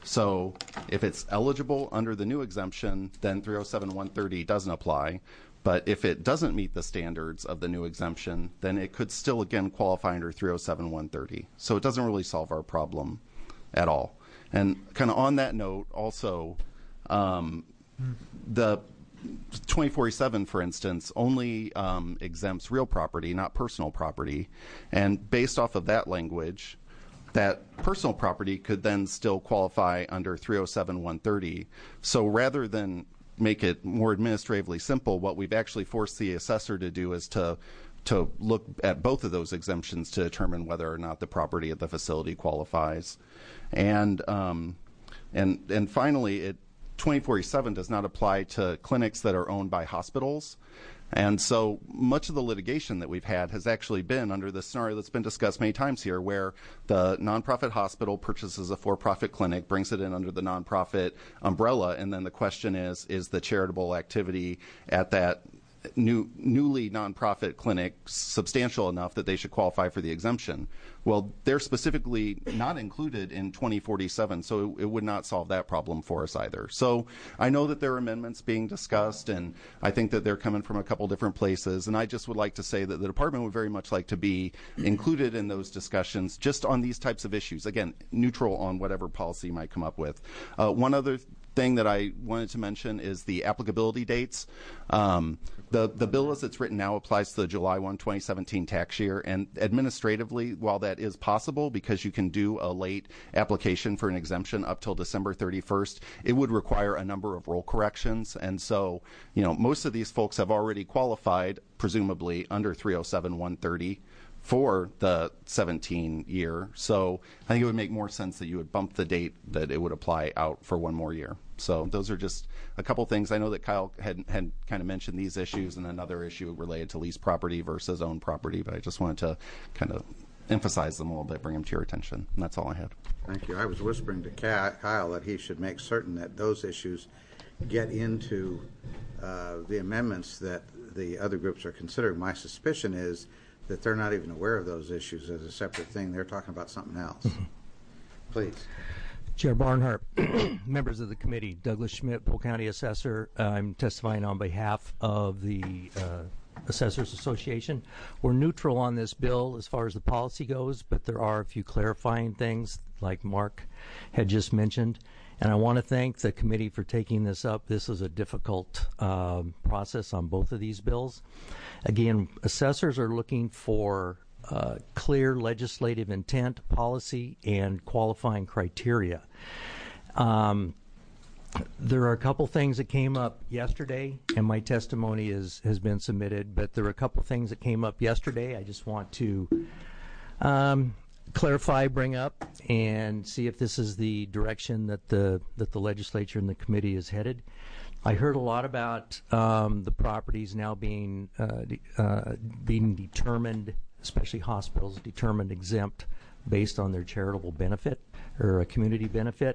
Speaker 12: So if it's eligible under the new exemption, then three oh seven one thirty doesn't apply. But if it doesn't meet the standards of the new exemption, then it could still again qualify under three oh seven one thirty. So it doesn't really solve our problem at all. And kind of on that note, also, um, the twenty forty-seven, for instance, only um, exempts real property, not personal property. And based off of that language, that personal property could then still qualify under three oh seven one thirty. So rather than make it more administratively simple, what we've actually forced the assessor to do is to to look at both of those exemptions to determine whether or not the property at the facility qualifies. And um, and and finally, it twenty forty-seven does not apply to clinics that are owned by hospitals. And so much of the litigation that we've had has actually been under the scenario that's been discussed many times here, where the nonprofit hospital purchases a for-profit clinic, brings it in under the nonprofit umbrella, and then the question is, is the charitable activity at that new, newly nonprofit clinic substantial enough that they should qualify for the exemption? Well, they're specifically not included in twenty forty-seven, so it, it would not solve that problem for us either. So I know that there are amendments being discussed, and I think that they're coming from a couple different places, and I just would like to say that the department would very much like to be included in those discussions just on these types of issues. Again, neutral on whatever policy you might come up with. Uh, one other thing that I wanted to mention is the applicability dates. Um, the, the bill as it's written now applies to the July first, twenty seventeen tax year, and administratively, while that is possible because you can do a late application for an exemption up till December thirty-first, it would require a number of role corrections. And so, you know, most of these folks have already qualified, presumably, under three oh seven one thirty for the seventeen year. So I think it would make more sense that you would bump the date that it would apply out for one more year. So those are just a couple things. I know that Kyle had, had kind of mentioned these issues and another issue related to leased property versus owned property, but I just wanted to kind of emphasize them a little bit, bring them to your attention. And that's all I had.
Speaker 1: Thank you. I was whispering to Kyle that he should make certain that those issues get into uh, the amendments that the other groups are considering. My suspicion is that they're not even aware of those issues as a separate thing. They're talking about something else. Please.
Speaker 13: Chair Barnhart, members of the committee, Douglas Schmidt, Polk County Assessor. I'm testifying on behalf of the uh, Assessors Association. We're neutral on this bill as far as the policy goes, but there are a few clarifying things like Mark had just mentioned. And I want to thank the committee for taking this up. This is a difficult um, process on both of these bills. Again, assessors are looking for uh, clear legislative intent, policy, and qualifying criteria. Um, there are a couple things that came up yesterday, and my testimony is, has been submitted, but there are a couple things that came up yesterday I just want to um, clarify, bring up, and see if this is the direction that the that the legislature and the committee is headed. I heard a lot about um, the properties now being uh, de- uh, being determined, especially hospitals, determined exempt based on their charitable benefit or a community benefit,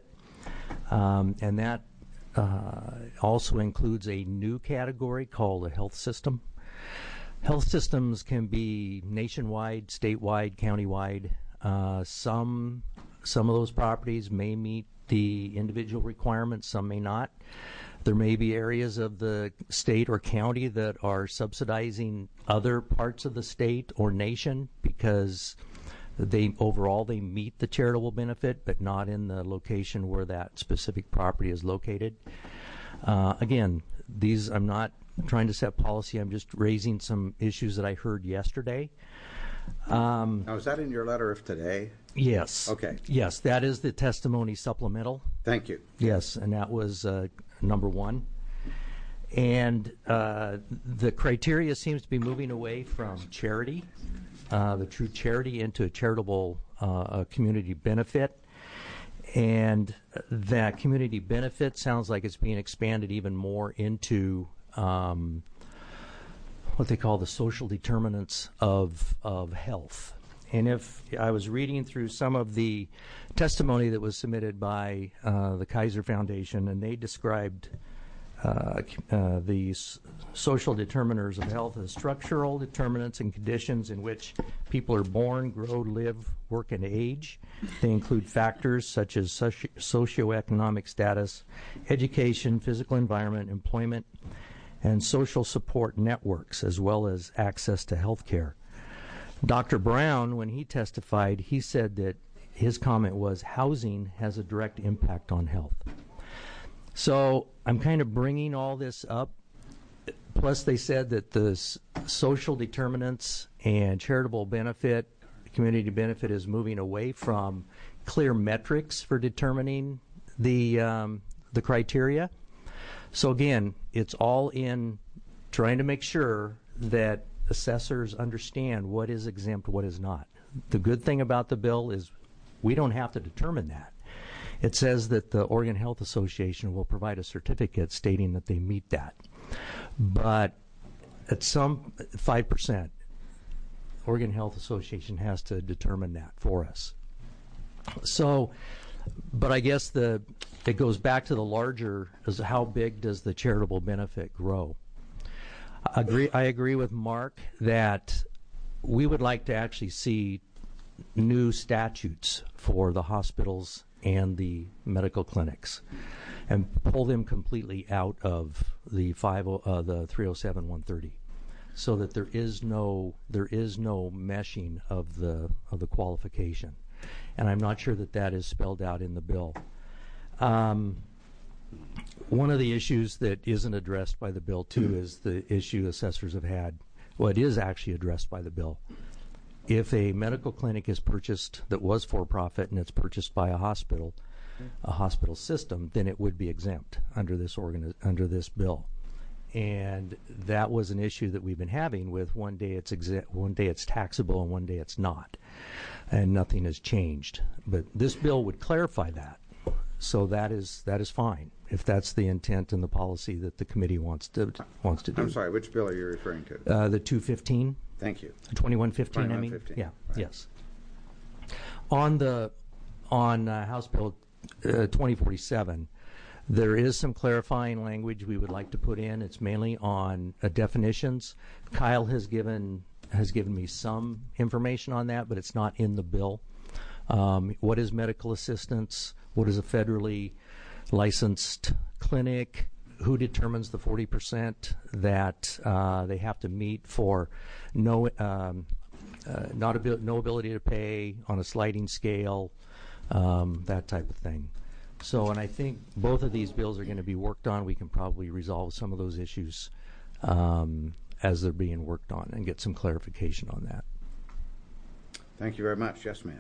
Speaker 13: um, and that uh, also includes a new category called a health system. Health systems can be nationwide, statewide, countywide. Uh, some some of those properties may meet the individual requirements, some may not. There may be areas of the state or county that are subsidizing other parts of the state or nation because they overall they meet the charitable benefit, but not in the location where that specific property is located. Uh, again, these I'm not trying to set policy. I'm just raising some issues that I heard yesterday. Um,
Speaker 1: now, is that in your letter of today?
Speaker 13: Yes.
Speaker 1: Okay.
Speaker 13: Yes, that is the testimony supplemental.
Speaker 1: Thank you.
Speaker 13: Yes, and that was uh, number one. And uh, the criteria seems to be moving away from charity, uh, the true charity, into a charitable uh, a community benefit. And that community benefit sounds like it's being expanded even more into um, what they call the social determinants of of health. And if I was reading through some of the testimony that was submitted by uh, the Kaiser Foundation, and they described uh, uh, these social determinants of health as structural determinants and conditions in which people are born, grow, live, work, and age. They include factors such as soci- socioeconomic status, education, physical environment, employment, and social support networks, as well as access to health care. Doctor Brown, when he testified, he said that his comment was housing has a direct impact on health. So I'm kind of bringing all this up plus, they said that the s- social determinants and charitable benefit, community benefit, is moving away from clear metrics for determining the um, the criteria. So again, it's all in trying to make sure that assessors understand what is exempt, what is not. The good thing about the bill is we don't have to determine that. It says that the Oregon Health Association will provide a certificate stating that they meet that. But at some five percent, Oregon Health Association has to determine that for us. So, but I guess the it goes back to the larger, is how big does the charitable benefit grow? I agree, I agree with Mark that we would like to actually see new statutes for the hospitals and the medical clinics, and pull them completely out of the five uh, the three oh seven one thirty, so that there is no there is no meshing of the of the qualification, and I'm not sure that that is spelled out in the bill. Um, one of the issues that isn't addressed by the bill too is the issue assessors have had. Well, it is actually addressed by the bill. If a medical clinic is purchased that was for profit and it's purchased by a hospital, a hospital system, then it would be exempt under this organi- under this bill. And that was an issue that we've been having with one day it's exe- one day it's taxable and one day it's not, and nothing has changed. But this bill would clarify that, so that is that is fine if that's the intent and the policy that the committee wants to wants to do.
Speaker 1: I'm sorry, which bill are you referring to?
Speaker 13: Uh, the two fifteen.
Speaker 1: Thank you.
Speaker 13: twenty-one fifteen, I mean.
Speaker 1: twenty-one fifteen.
Speaker 13: Yeah,
Speaker 1: Right.
Speaker 13: yes. On the on uh, House Bill uh, twenty forty-seven, there is some clarifying language we would like to put in. It's mainly on uh, definitions. Kyle has given has given me some information on that, but it's not in the bill. Um, what is medical assistance? What is a federally licensed clinic? Who determines the forty percent that uh, they have to meet for no um, uh, not abil- no ability to pay on a sliding scale, um, that type of thing. So, and I think both of these bills are going to be worked on. We can probably resolve some of those issues um, as they're being worked on and get some clarification on that.
Speaker 1: Thank you very much. Yes, ma'am.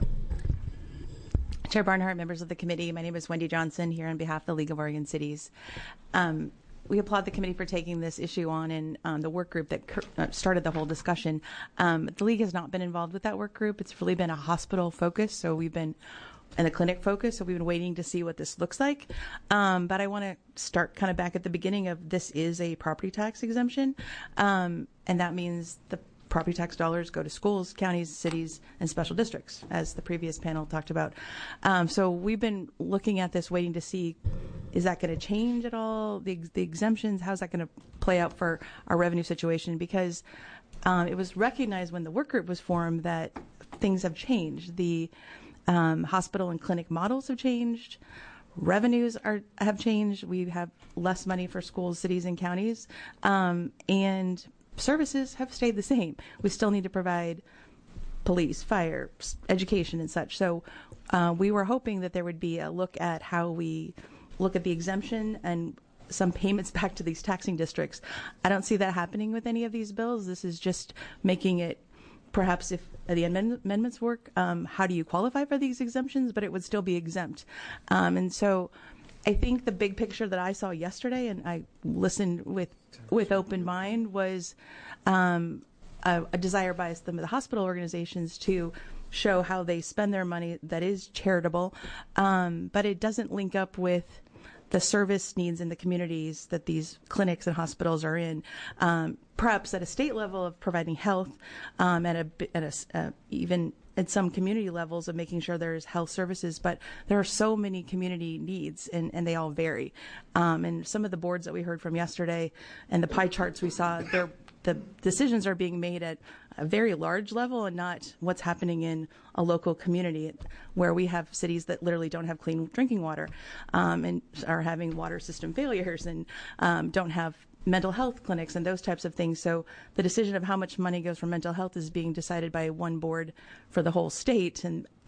Speaker 14: Chair Barnhart, members of the committee, my name is Wendy Johnson here on behalf of the League of Oregon Cities. Um, we applaud the committee for taking this issue on, and um, the work group that cur- uh, started the whole discussion. Um, the League has not been involved with that work group. It's really been a hospital focus, so we've been and a clinic focus, so we've been waiting to see what this looks like. Um, but I want to start kind of back at the beginning of this is a property tax exemption, um, and that means the property tax dollars go to schools, counties, cities, and special districts, as the previous panel talked about. Um, so we've been looking at this, waiting to see, is that going to change at all? The, the exemptions, how's that going to play out for our revenue situation? Because um, it was recognized when the work group was formed that things have changed. The um, hospital and clinic models have changed. Revenues are have changed. We have less money for schools, cities, and counties. Um, and services have stayed the same. We still need to provide police, fire, education, and such. So uh, we were hoping that there would be a look at how we look at the exemption and some payments back to these taxing districts. I don't see that happening with any of these bills. This is just making it, perhaps if the amend- amendments work, um, how do you qualify for these exemptions? But it would still be exempt. Um, and so I think the big picture that I saw yesterday, and I listened with with open mind, was um, a, a desire by some of the hospital organizations to show how they spend their money that is charitable, um, but it doesn't link up with the service needs in the communities that these clinics and hospitals are in. Um, perhaps at a state level of providing health, um, at a, at a uh, even at some community levels of making sure there's health services, but there are so many community needs, and, and they all vary. Um, and some of the boards that we heard from yesterday and the pie charts we saw, they're, the decisions are being made at a very large level and not what's happening in a local community where we have cities that literally don't have clean drinking water um, and are having water system failures and um, don't have mental health clinics and those types of things. So the decision of how much money goes for mental health is being decided by one board for the whole state, and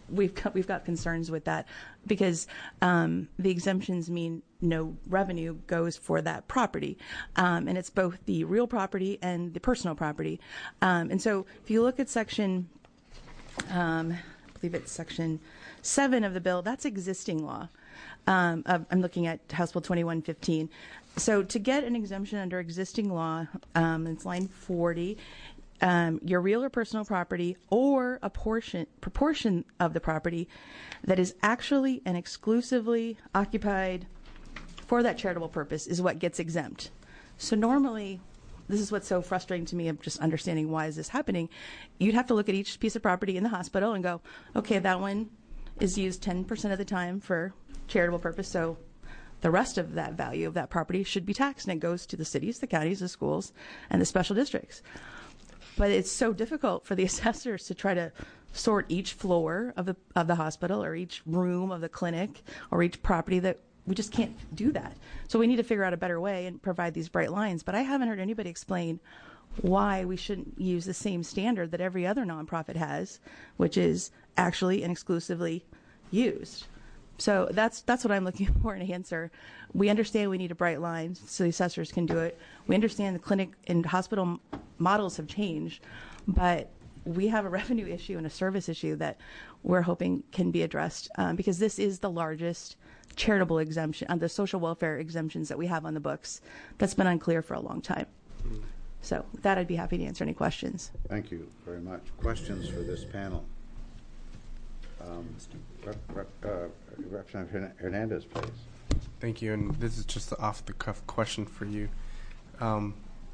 Speaker 14: we've got, we've got concerns with that because um, the exemptions mean no revenue goes for that property, um, and it's both the real property and the personal property. Um, and so, if you look at section, um, I believe it's section seven of the bill, that's existing law. Um, uh, I'm looking at House Bill twenty-one fifteen. So, to get an exemption under existing law, um, it's line forty. Um, your real or personal property or a portion proportion of the property that is actually and exclusively occupied for that charitable purpose is what gets exempt. So normally, this is what's so frustrating to me of just understanding why is this happening. You'd have to look at each piece of property in the hospital and go, okay, that one is used ten percent of the time for charitable purpose, so the rest of that value of that property should be taxed, and it goes to the cities, the counties, the schools, and the special districts. But it's so difficult for the assessors to try to sort each floor of the of the hospital or each room of the clinic or each property that we just can't do that. So we need to figure out a better way and provide these bright lines. But I haven't heard anybody explain why we shouldn't use the same standard that every other nonprofit has, which is actually and exclusively used. So that's that's what I'm looking for in an answer. We understand we need a bright line so the assessors can do it. We understand the clinic and hospital models have changed, but we have a revenue issue and a service issue that we're hoping can be addressed um, because this is the largest charitable exemption, uh, the social welfare exemptions that we have on the books. That's been unclear for a long time. So with that, I'd be happy to answer any questions.
Speaker 1: Thank you very much. Questions for this panel? Um, Rep, Rep, uh, Representative Hernandez, please.
Speaker 15: Thank you, and this is just an off-the-cuff question for you. Um,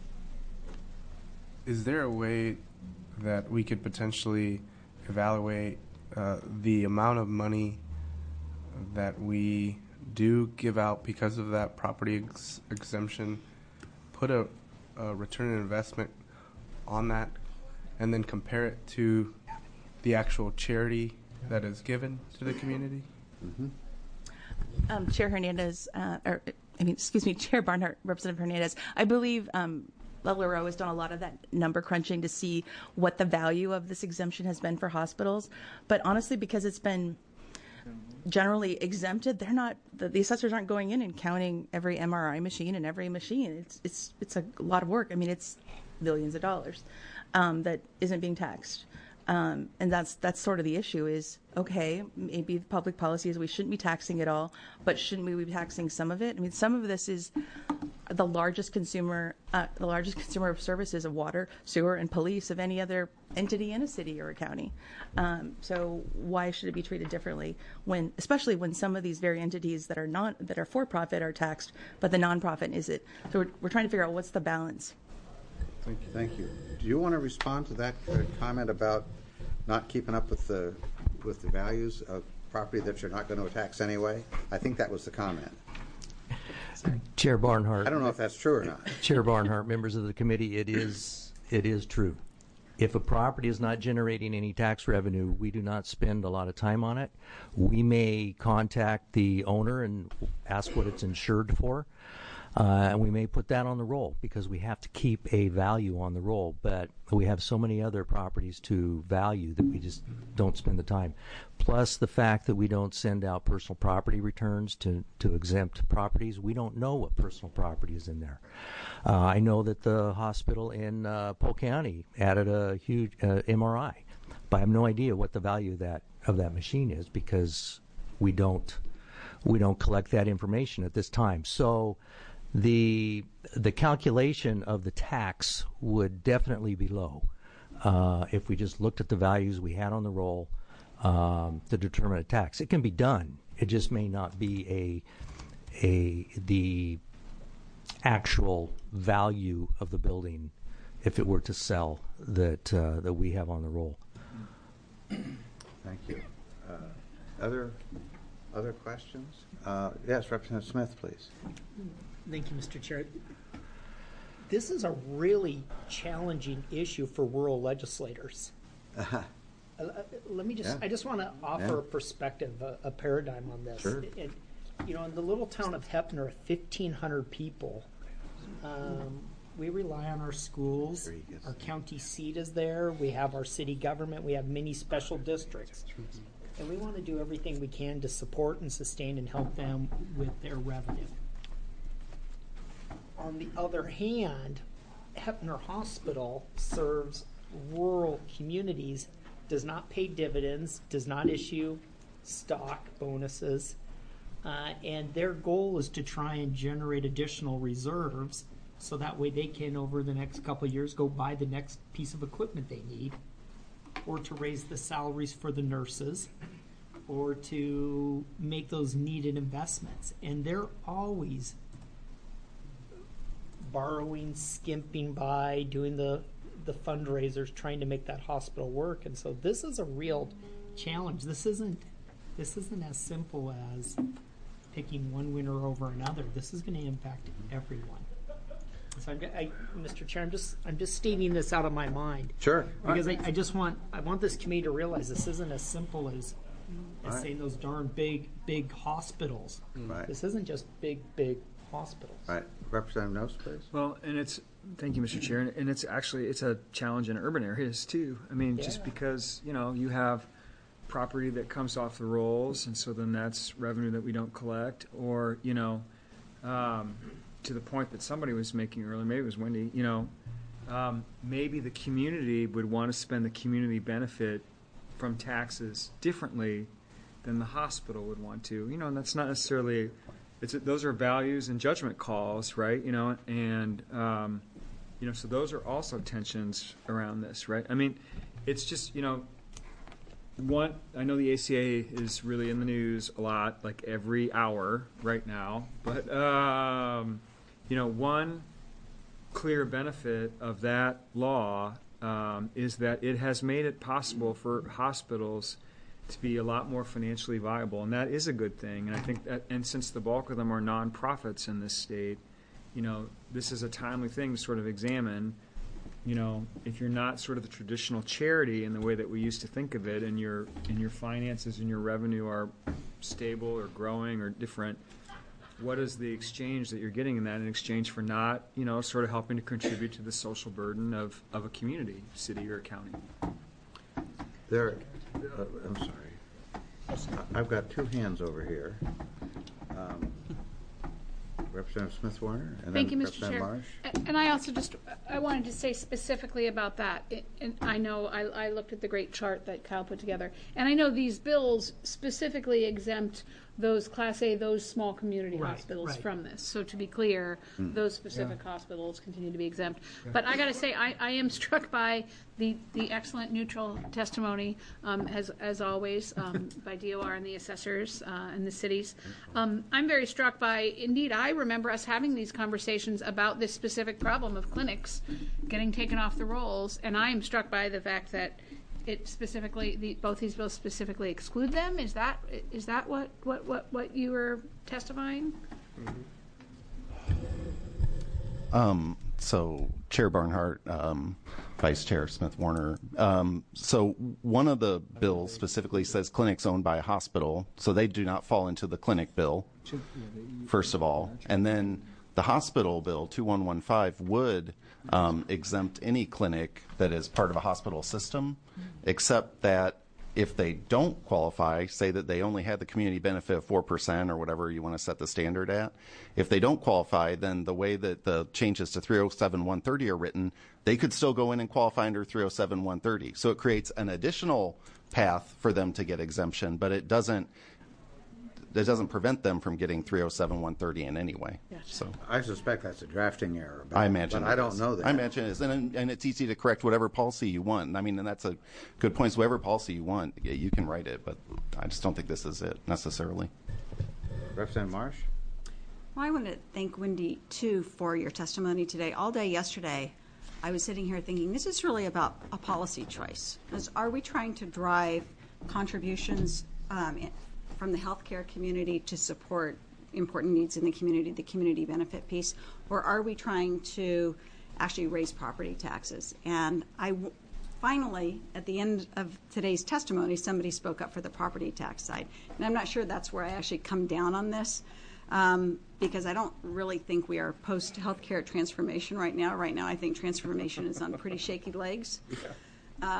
Speaker 15: is there a way that we could potentially evaluate uh, the amount of money that we do give out because of that property ex exemption, put a, a return on investment on that, and then compare it to the actual charity that is given to the community?
Speaker 1: Mm-hmm.
Speaker 14: Um, Chair Hernandez, uh, or I mean, excuse me, Chair Barnhart, Representative Hernandez, I believe um, Level Row has done a lot of that number crunching to see what the value of this exemption has been for hospitals. But honestly, because it's been generally exempted, they're not, the, the assessors aren't going in and counting every M R I machine and every machine. It's, it's, it's a lot of work. I mean, it's millions of dollars um, that isn't being taxed. Um, and that's that's sort of the issue is, okay, maybe the public policy is we shouldn't be taxing it all, but shouldn't we be taxing some of it? I mean, some of this is the largest consumer, uh, the largest consumer of services of water, sewer, and police of any other entity in a city or a county. Um, so why should it be treated differently when, especially when some of these very entities that are not, that are for profit are taxed, but the nonprofit is it? So we're, we're trying to figure out what's the balance.
Speaker 1: Thank you. Thank you. Do you want to respond to that uh, comment about not keeping up with the with the values of property that you're not going to tax anyway? I think that was the comment.
Speaker 13: Chair Barnhart.
Speaker 1: I don't know if that's true or not.
Speaker 13: Chair Barnhart, members of the committee, it is it is true. If a property is not generating any tax revenue, we do not spend a lot of time on it. We may contact the owner and ask what it's insured for. Uh, and we may put that on the roll because we have to keep a value on the roll, but we have so many other properties to value that we just don't spend the time. Plus the fact that we don't send out personal property returns to, to exempt properties. We don't know what personal property is in there. Uh, I know that the hospital in uh, Polk County added a huge uh, M R I, but I have no idea what the value of that, of that machine is because we don't, we don't collect that information at this time. So The the calculation of the tax would definitely be low uh, if we just looked at the values we had on the roll um, to determine a tax. It can be done. It just may not be a a the actual value of the building if it were to sell that uh, that we have on the roll.
Speaker 1: Thank you. Uh, other other questions? Uh, yes, Representative Smith, please.
Speaker 11: Thank you, Mister Chair. This is a really challenging issue for rural legislators.
Speaker 1: Uh-huh.
Speaker 11: Uh, let me just,
Speaker 1: Yeah.
Speaker 11: I just want to offer
Speaker 1: Yeah.
Speaker 11: a perspective, a, a paradigm on this.
Speaker 1: Sure.
Speaker 11: It, you know, in the little town of Heppner, fifteen hundred people. Um, we rely on our schools. Our county seat is there. We have our city government. We have many special districts. and we want to do everything we can to support and sustain and help them with their revenue. On the other hand, Hepner Hospital serves rural communities, does not pay dividends, does not issue stock bonuses, uh, and their goal is to try and generate additional reserves so that way they can, over the next couple of years, go buy the next piece of equipment they need, or to raise the salaries for the nurses, or to make those needed investments. And they're always borrowing, skimping by, doing the, the fundraisers, trying to make that hospital work. And so this is a real challenge. This isn't, this isn't as simple as picking one winner over another. This is going to impact everyone. So, I'm, I, Mister Chair, I'm just I'm just stating this out of my mind.
Speaker 1: Sure.
Speaker 11: Because I, I just want I want this committee to realize this isn't as simple as, as
Speaker 1: Right.
Speaker 11: saying those darn big big hospitals.
Speaker 1: Right.
Speaker 11: This isn't just big big hospitals.
Speaker 1: All right. Representative Knopf, please.
Speaker 2: Well, and it's, thank you, Mister Chair, and- and it's actually, it's a challenge in urban areas too. I mean, just
Speaker 11: Yeah.
Speaker 2: because, you know, you have property that comes off the rolls, and so then that's revenue that we don't collect, or, you know, um, to the point that somebody was making earlier, maybe it was Wendy, you know, um, maybe the community would want to spend the community benefit from taxes differently than the hospital would want to, you know, and that's not necessarily, it's, those are values and judgment calls, right, you know, and, um, you know, so those are also tensions around this, right? I mean, it's just, you know, one, I know the A C A is really in the news a lot, like every hour right now, but, um, you know, one clear benefit of that law um, is that it has made it possible for hospitals to be a lot more financially viable, and that is a good thing. And I think that, and since the bulk of them are nonprofits in this state, you know, this is a timely thing to sort of examine. You know, if you're not sort of the traditional charity in the way that we used to think of it, and your and your finances and your revenue are stable or growing or different, what is the exchange that you're getting in that in exchange for not, you know, sort of helping to contribute to the social burden of, of a community, city or county?
Speaker 1: There, uh, I'm sorry. I've got two hands over here. Um, Representative Smith Warner, and
Speaker 16: Thank
Speaker 1: then
Speaker 16: you, Mister
Speaker 1: Representative
Speaker 16: Chair.
Speaker 1: Marsh.
Speaker 16: A- And I also just, I wanted to say specifically about that, I- and I know, I, I looked at the great chart that Kyle put together, and I know these bills specifically exempt those Class A, those small community
Speaker 11: Right,
Speaker 16: hospitals
Speaker 11: right.
Speaker 16: from this. So to be clear,
Speaker 11: Mm.
Speaker 16: those specific hospitals continue to be exempt.
Speaker 11: Yeah.
Speaker 16: But I gotta say, I, I am struck by the, the excellent neutral testimony, um, as, as always, um, by D O R and the assessors, uh, and the cities. Um, I'm very struck by, indeed, I remember us having these conversations about this specific problem of clinics getting taken off the rolls, and I am struck by the fact that it specifically, the, both these bills specifically exclude them. Is that, is that what, what, what, what you were testifying?
Speaker 12: Um, so, Chair Barnhart, um, Vice Chair Smith Warner. Um, so, one of the bills specifically says clinics owned by a hospital, so they do not fall into the clinic bill, first of all. And then the hospital bill, two one one five, would um, exempt any clinic that is part of a hospital system, except that if they don't qualify, say that they only had the community benefit of four percent or whatever you want to set the standard at, if they don't qualify, then the way that the changes to three oh seven one thirty are written, they could still go in and qualify under three oh seven one thirty. So it creates an additional path for them to get exemption, but it doesn't it doesn't prevent them from getting three oh seven one thirty in any way. So
Speaker 1: I suspect that's a drafting error. But,
Speaker 12: I imagine,
Speaker 1: but
Speaker 12: it
Speaker 1: I don't
Speaker 12: is.
Speaker 1: know that.
Speaker 12: I imagine it is, and and it's easy to correct whatever policy you want. I mean, and that's a good point. So whatever policy you want, you can write it, but I just don't think this is it necessarily.
Speaker 1: Representative Marsh.
Speaker 17: Well, I want to thank Wendy too for your testimony today. All day yesterday, I was sitting here thinking this is really about a policy choice. Because are we trying to drive contributions um, from the healthcare community to support important needs in the community, the community benefit piece, or are we trying to actually raise property taxes? And I w- finally, at the end of today's testimony, somebody spoke up for the property tax side. And I'm not sure that's where I actually come down on this, um, because I don't really think we are post-healthcare transformation right now. Right now, I think transformation is on pretty shaky legs. Um,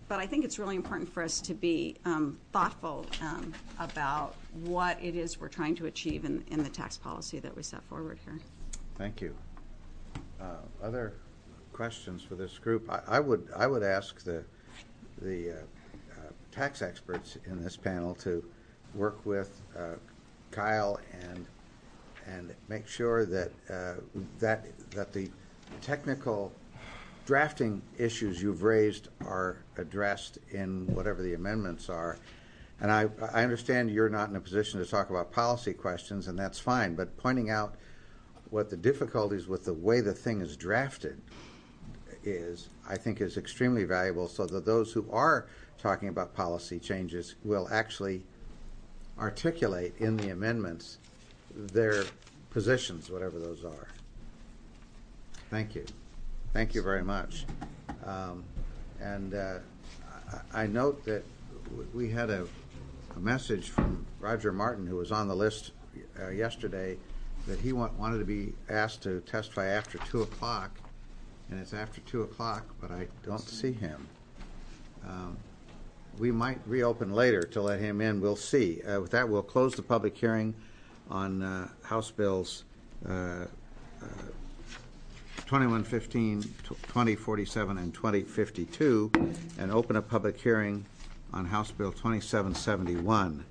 Speaker 17: but I think it's really important for us to be um, thoughtful um, about what it is we're trying to achieve in, in the tax policy that we set forward here.
Speaker 1: Thank you. Uh, other questions for this group? I, I would I would ask the the uh, uh, tax experts in this panel to work with uh, Kyle and and make sure that uh, that that the technical drafting issues you've raised are addressed in whatever the amendments are. And I, I understand you're not in a position to talk about policy questions, and that's fine, but pointing out what the difficulties with the way the thing is drafted is, I think, is extremely valuable, so that those who are talking about policy changes will actually articulate in the amendments their positions, whatever those are. Thank you. Thank you very much. Um, and uh, I, I note that w- we had a, a message from Roger Martin, who was on the list uh, yesterday, that he want, wanted to be asked to testify after two o'clock, and it's after two o'clock, but I don't see him. Um, we might reopen later to let him in. We'll see. Uh, with that, we'll close the public hearing on uh, House Bills uh, uh, twenty-one fifteen, twenty forty-seven, and twenty fifty-two, and open a public hearing on House Bill twenty-seven seventy-one.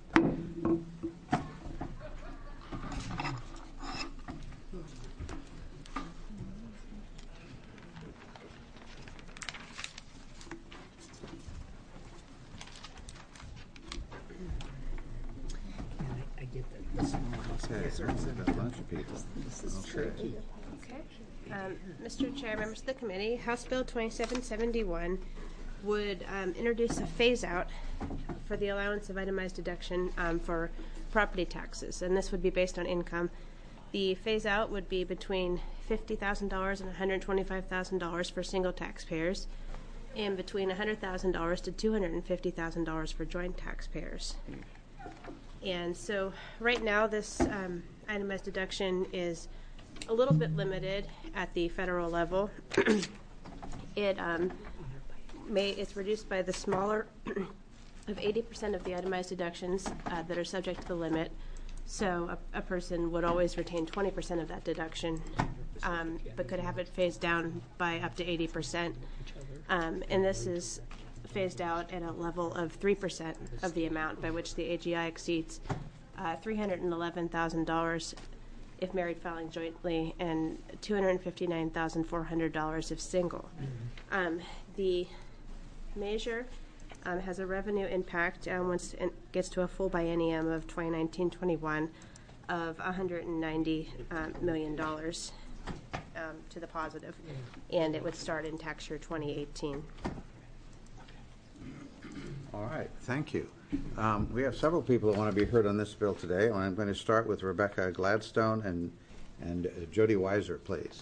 Speaker 11: I get that this one house
Speaker 1: Okay,
Speaker 11: is
Speaker 1: there's a bunch of people.
Speaker 11: This is
Speaker 1: Okay.
Speaker 11: tricky.
Speaker 18: Okay. Um, Mister Chair, members of the committee, House Bill twenty-seven seventy-one would um, introduce a phase-out for the allowance of itemized deduction um, for property taxes, and this would be based on income. The phase-out would be between fifty thousand dollars and one hundred twenty-five thousand dollars for single taxpayers, and between one hundred thousand dollars to two hundred fifty thousand dollars for joint taxpayers. And so right now this um, itemized deduction is a little bit limited at the federal level. It um, may it's reduced by the smaller of eighty percent of the itemized deductions uh, that are subject to the limit. So a, a person would always retain twenty percent of that deduction, um, but could have it phased down by up to eighty percent. Um, and this is phased out at a level of three percent of the amount by which the A G I exceeds uh, three hundred eleven thousand dollars if married filing jointly, and two hundred fifty-nine thousand four hundred dollars if single. Um, the measure um, has a revenue impact um, once it gets to a full biennium of twenty nineteen twenty-one of one hundred ninety um, million dollars um, to the positive, and it would start in tax year twenty eighteen.
Speaker 1: All right, thank you. Um, we have several people that want to be heard on this bill today. I'm going to start with Rebecca Gladstone and, and uh, Jody Weiser, please.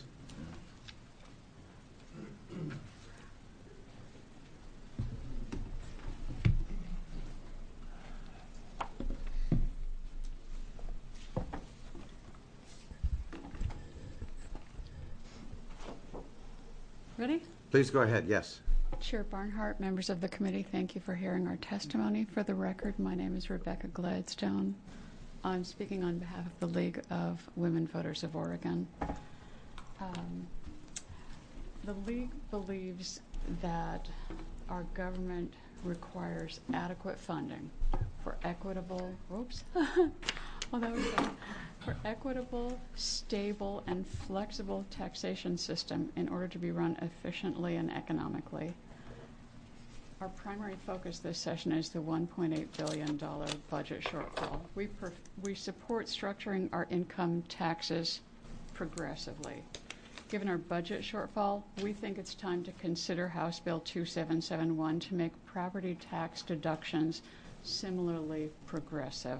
Speaker 19: Ready?
Speaker 1: Please go ahead, yes.
Speaker 19: Chair Barnhart, members of the committee, thank you for hearing our testimony. For the record, my name is Rebecca Gladstone. I'm speaking on behalf of the League of Women Voters of Oregon. Um, the League believes that our government requires adequate funding for equitable, whoops, well, that was good. For equitable, stable, and flexible taxation system in order to be run efficiently and economically. Our primary focus this session is the one point eight billion dollars budget shortfall. We, perf- we support structuring our income taxes progressively. Given our budget shortfall, we think it's time to consider House Bill twenty-seven seventy-one to make property tax deductions similarly progressive.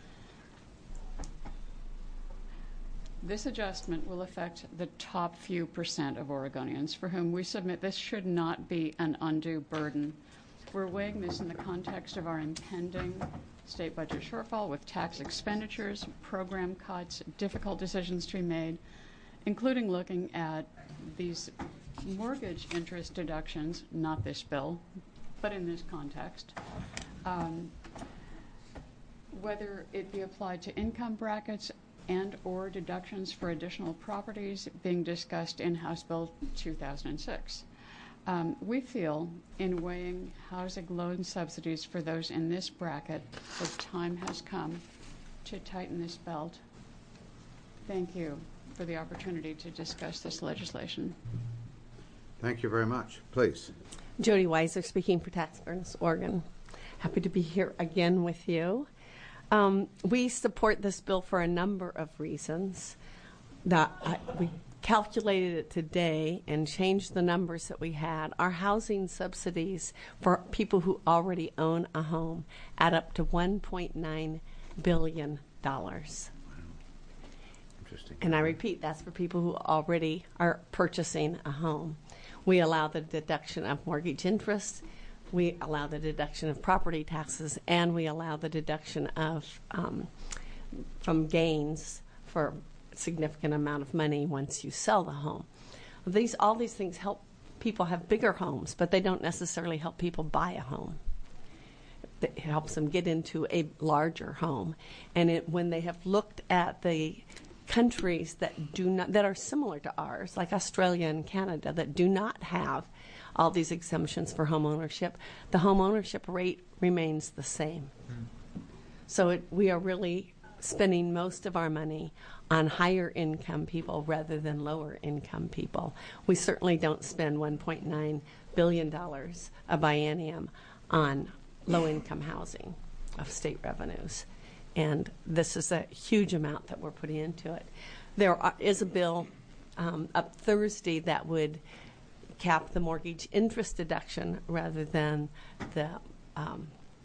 Speaker 19: This adjustment will affect the top few percent of Oregonians for whom we submit this should not be an undue burden. We're weighing this in the context of our impending state budget shortfall with tax expenditures, program cuts, difficult decisions to be made, including looking at these mortgage interest deductions, not this bill, but in this context. Um, whether it be applied to income brackets and or deductions for additional properties being discussed in House Bill two thousand six. Um, we feel in weighing housing loan subsidies for those in this bracket, the time has come to tighten this belt. Thank you for the opportunity to discuss this legislation.
Speaker 1: Thank you very much. Please.
Speaker 20: Jody Weiser speaking for Tax Fairness Oregon. Happy to be here again with you. Um, we support this bill for a number of reasons. That I, we calculated it today and changed the numbers that we had. Our housing subsidies for people who already own a home add up to one point nine billion dollars.
Speaker 1: Interesting.
Speaker 20: And I repeat, that's for people who already are purchasing a home. We allow the deduction of mortgage interest, we allow the deduction of property taxes, and we allow the deduction of um, from gains for a significant amount of money once you sell the home. These all these things help people have bigger homes, but they don't necessarily help people buy a home. It helps them get into a larger home. And it, when they have looked at the countries that do not that are similar to ours, like Australia and Canada, that do not have all these exemptions for home ownership, the home ownership rate remains the same. Mm. So it, we are really spending most of our money on higher income people rather than lower income people. We certainly don't spend one point nine billion dollars a biennium on low income housing of state revenues. And this is a huge amount that we're putting into it. There are, is a bill um, up Thursday that would cap the mortgage interest deduction rather than the um,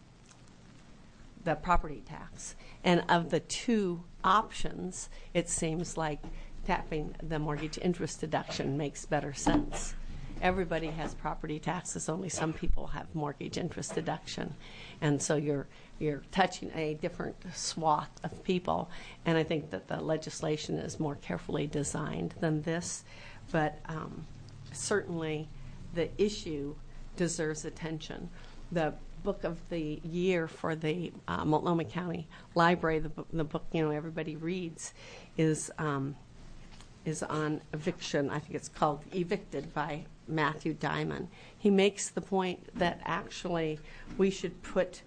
Speaker 20: the property tax. And of the two options, it seems like tapping the mortgage interest deduction makes better sense. Everybody has property taxes, only some people have mortgage interest deduction. And so you're you're touching a different swath of people. And I think that the legislation is more carefully designed than this. But um, certainly the issue deserves attention. The book of the year for the uh, Multnomah County Library, the book, the book you know everybody reads, is um, is on eviction. I think it's called Evicted by Matthew Diamond. He makes the point that actually we should put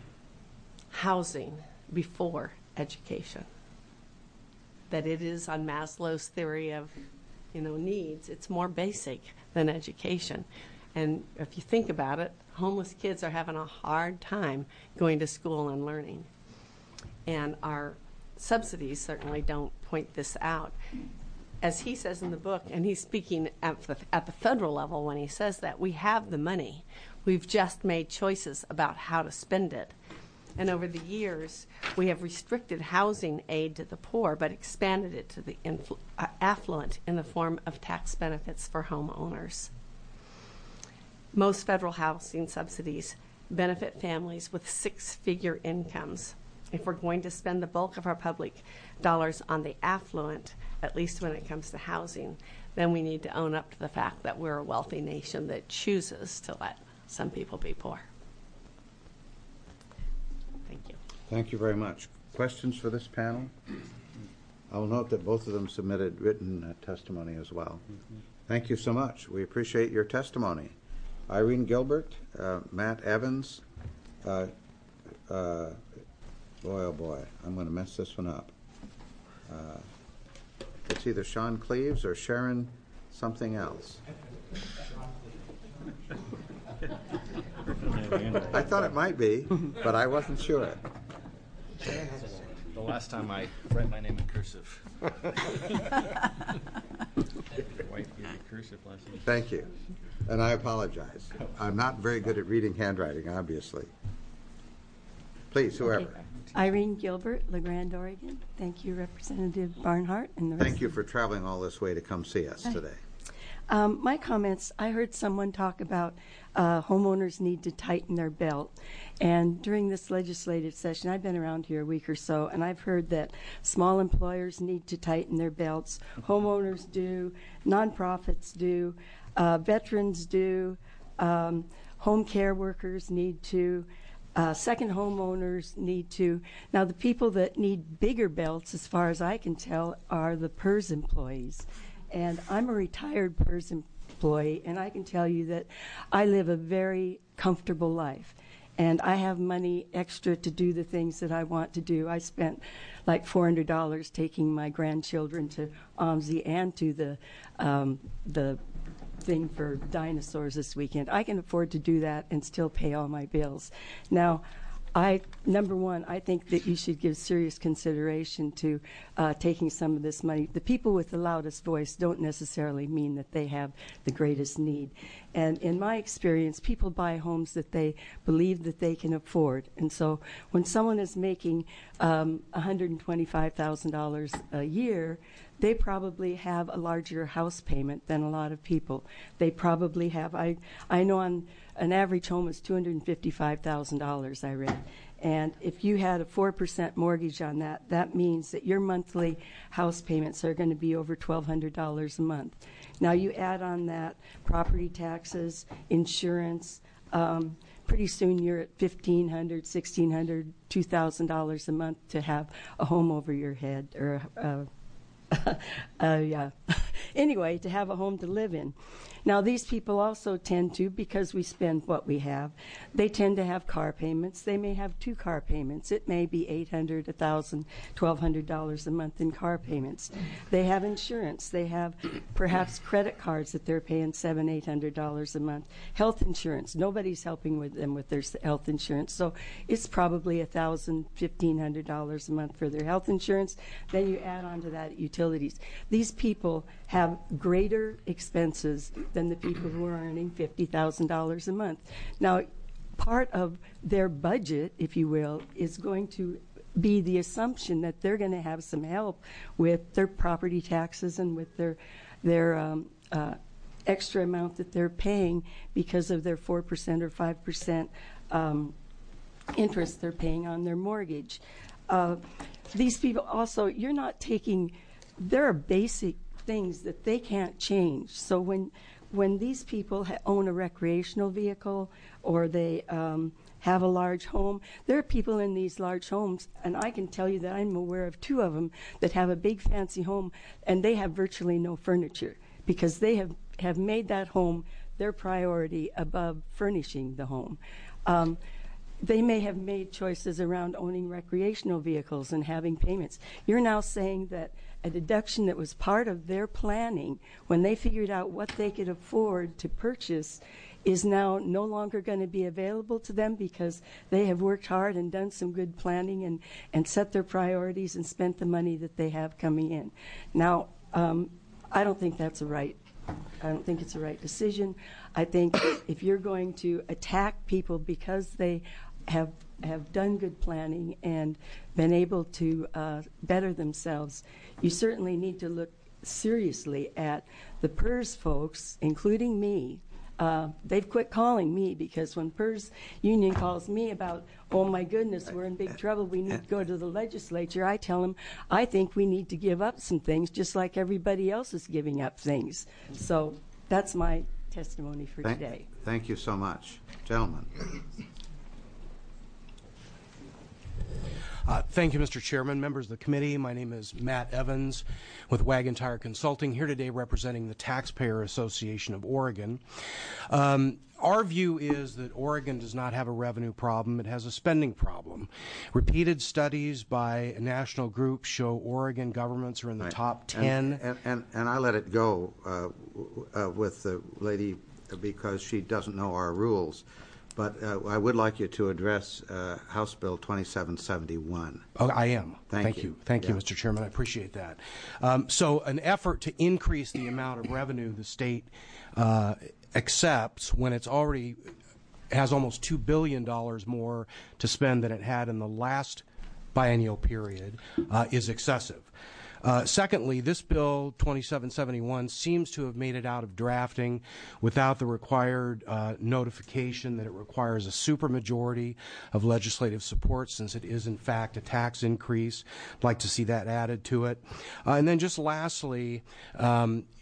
Speaker 20: housing before education. That it is on Maslow's theory of, you know, needs. It's more basic than education. And if you think about it, homeless kids are having a hard time going to school and learning. And our subsidies certainly don't point this out. As he says in the book, and he's speaking at the, at the federal level when he says that, we have the money. We've just made choices about how to spend it. And over the years, we have restricted housing aid to the poor, but expanded it to the influ- uh, affluent in the form of tax benefits for homeowners. Most federal housing subsidies benefit families with six-figure incomes. If we're going to spend the bulk of our public dollars on the affluent, at least when it comes to housing, then we need to own up to the fact that we're a wealthy nation that chooses to let some people be poor. Thank you.
Speaker 1: Thank you very much. Questions for this panel? I will note that both of them submitted written uh, testimony as well. Mm-hmm. Thank you so much. We appreciate your testimony. Irene Gilbert, uh, Matt Evans, uh, uh, boy oh boy, I'm going to mess this one up. Uh, it's either Sean Cleaves or Sharon something else. I thought it might be, but I wasn't sure.
Speaker 21: The last time I read my name in cursive. cursive lesson.
Speaker 1: Thank you. And I apologize. I'm not very good at reading handwriting, obviously. Please, whoever.
Speaker 22: Okay. Irene Gilbert, LeGrand, Oregon. Thank you, Representative Barnhart. And the rest
Speaker 1: Thank you for traveling all this way to come see us today.
Speaker 22: Um, my comments, I heard someone talk about uh, homeowners need to tighten their belt. And during this legislative session, I've been around here a week or so, and I've heard that small employers need to tighten their belts. Homeowners do, nonprofits do, uh, veterans do, um, home care workers need to. Uh, second homeowners need to. Now, the people that need bigger belts, as far as I can tell, are the PERS employees. And I'm a retired PERS employee, and I can tell you that I live a very comfortable life. And I have money extra to do the things that I want to do. I spent like four hundred dollars taking my grandchildren to O M S I and to the um, the thing for dinosaurs this weekend. I can afford to do that and still pay all my bills. Now, I number one, I think that you should give serious consideration to uh, taking some of this money. The people with the loudest voice don't necessarily mean that they have the greatest need. And in my experience, people buy homes that they believe that they can afford. And so when someone is making um, one hundred twenty-five thousand dollars a year, they probably have a larger house payment than a lot of people. They probably have, I, I know on an average home is two hundred fifty-five thousand dollars, I read. And if you had a four percent mortgage on that, that means that your monthly house payments are going to be over twelve hundred dollars a month. Now you add on that property taxes, insurance, um, pretty soon you're at fifteen hundred dollars, sixteen hundred dollars, two thousand dollars a month to have a home over your head, or a, uh, yeah. Anyway, to have a home to live in. Now, these people also tend to, because we spend what we have, they tend to have car payments. They may have two car payments. It may be eight hundred dollars, one thousand dollars, twelve hundred dollars a month in car payments. They have insurance. They have perhaps credit cards that they're paying seven hundred dollars, eight hundred dollars a month. Health insurance. Nobody's helping with them with their health insurance. So it's probably one thousand dollars, fifteen hundred dollars a month for their health insurance. Then you add on to that utilities. These people have greater expenses than the people who are earning fifty thousand dollars a month. Now, part of their budget, if you will, is going to be the assumption that they're going to have some help with their property taxes and with their their um, uh, extra amount that they're paying because of their four percent or five percent um, interest they're paying on their mortgage. Uh, these people also, you're not taking, there are basic things that they can't change. So when when these people ha- own a recreational vehicle or they um, have a large home, there are people in these large homes, and I can tell you that I'm aware of two of them that have a big fancy home and they have virtually no furniture because they have, have made that home their priority above furnishing the home. Um, They may have made choices around owning recreational vehicles and having payments. You're now saying that a deduction that was part of their planning when they figured out what they could afford to purchase is now no longer going to be available to them because they have worked hard and done some good planning and, and set their priorities and spent the money that they have coming in. Now, um, I don't think that's a right I don't think it's the right decision. I think if you're going to attack people because they have have done good planning and been able to uh, better themselves, you certainly need to look seriously at the PERS folks, including me. Uh, they've quit calling me because when PERS union calls me about, oh my goodness, we're in big trouble, we need to go to the legislature, I tell them, I think we need to give up some things just like everybody else is giving up things. So that's my testimony for
Speaker 1: thank,
Speaker 22: today.
Speaker 1: Thank you so much. Gentlemen.
Speaker 4: Uh, thank you, Mister Chairman, members of the committee. My name is Matt Evans with Wagon Tire Consulting, here today representing the Taxpayer Association of Oregon. Um, our view is that Oregon does not have a revenue problem, it has a spending problem. Repeated studies by national groups show Oregon governments are in the right. top ten.
Speaker 1: And, and, and, and I let it go uh, uh, with the lady because she doesn't know our rules. But uh, I would like you to address uh, House Bill twenty-seven seventy-one.
Speaker 4: Oh, I am.
Speaker 1: Thank,
Speaker 4: Thank
Speaker 1: you.
Speaker 4: you. Thank
Speaker 1: yeah.
Speaker 4: you, Mister Chairman. I appreciate that. Um, so an effort to increase the amount of revenue the state uh, accepts when it's already has almost two billion dollars more to spend than it had in the last biennial period uh, is excessive. Uh, secondly, this bill, twenty-seven seventy-one, seems to have made it out of drafting without the required uh, notification that it requires a supermajority of legislative support, since it is, in fact, a tax increase. I'd like to see that added to it. Uh, and then just lastly, um,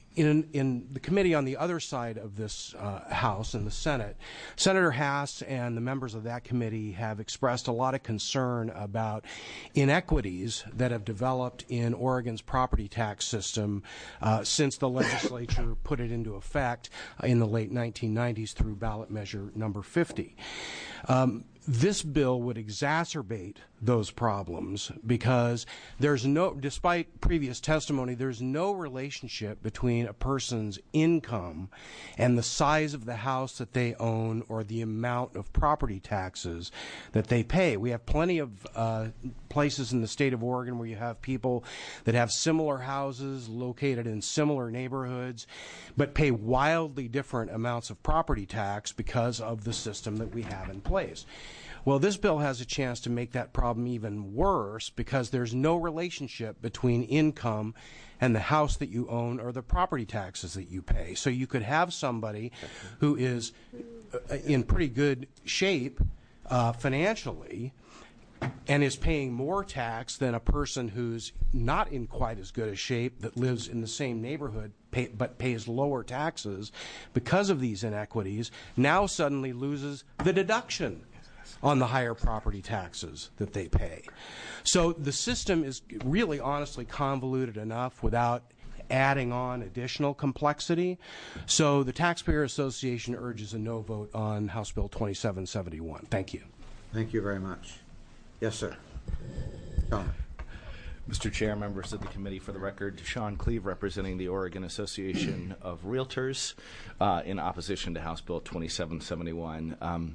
Speaker 4: in, in the committee on the other side of this uh, House, in the Senate, Senator Hass and the members of that committee have expressed a lot of concern about inequities that have developed in Oregon's property tax system uh, since the legislature put it into effect in the late nineteen nineties through ballot measure number fifty. Um, This bill would exacerbate those problems because there's no, despite previous testimony, there's no relationship between a person's income and the size of the house that they own or the amount of property taxes that they pay. We have plenty of uh, places in the state of Oregon where you have people that have similar houses located in similar neighborhoods but pay wildly different amounts of property tax because of the system that we have in place. Well, this bill has a chance to make that problem even worse because there's no relationship between income and the house that you own or the property taxes that you pay. So you could have somebody who is in pretty good shape uh, financially and is paying more tax than a person who's not in quite as good a shape that lives in the same neighborhood pay, but pays lower taxes because of these inequities, now suddenly loses the deduction on the higher property taxes that they pay. So the system is really honestly convoluted enough without adding on additional complexity. So the Taxpayer Association urges a no vote on House Bill twenty-seven seventy-one. Thank you.
Speaker 1: Thank you very much. Yes, sir. Sean.
Speaker 21: Mister Chair, members of the committee, for the record, Sean Cleve representing the Oregon Association of Realtors uh, in opposition to House Bill twenty-seven seventy-one. Um,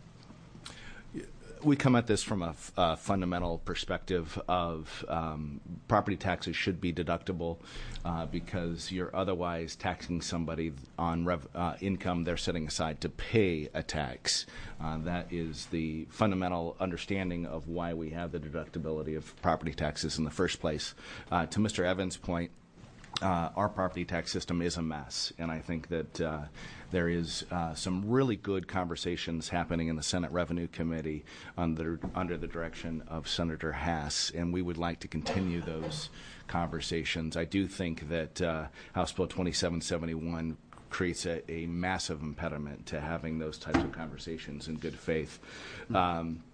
Speaker 21: We come at this from a, f- a fundamental perspective of um, property taxes should be deductible uh, because you're otherwise taxing somebody on rev- uh, income they're setting aside to pay a tax. Uh, that is the fundamental understanding of why we have the deductibility of property taxes in the first place. Uh, to Mister Evans' point, Uh, our property tax system is a mess, and I think that uh, there is uh, some really good conversations happening in the Senate Revenue Committee under, under the direction of Senator Hass, and we would like to continue those conversations. I do think that uh, House Bill twenty-seven seventy-one creates a, a massive impediment to having those types of conversations in good faith. Um,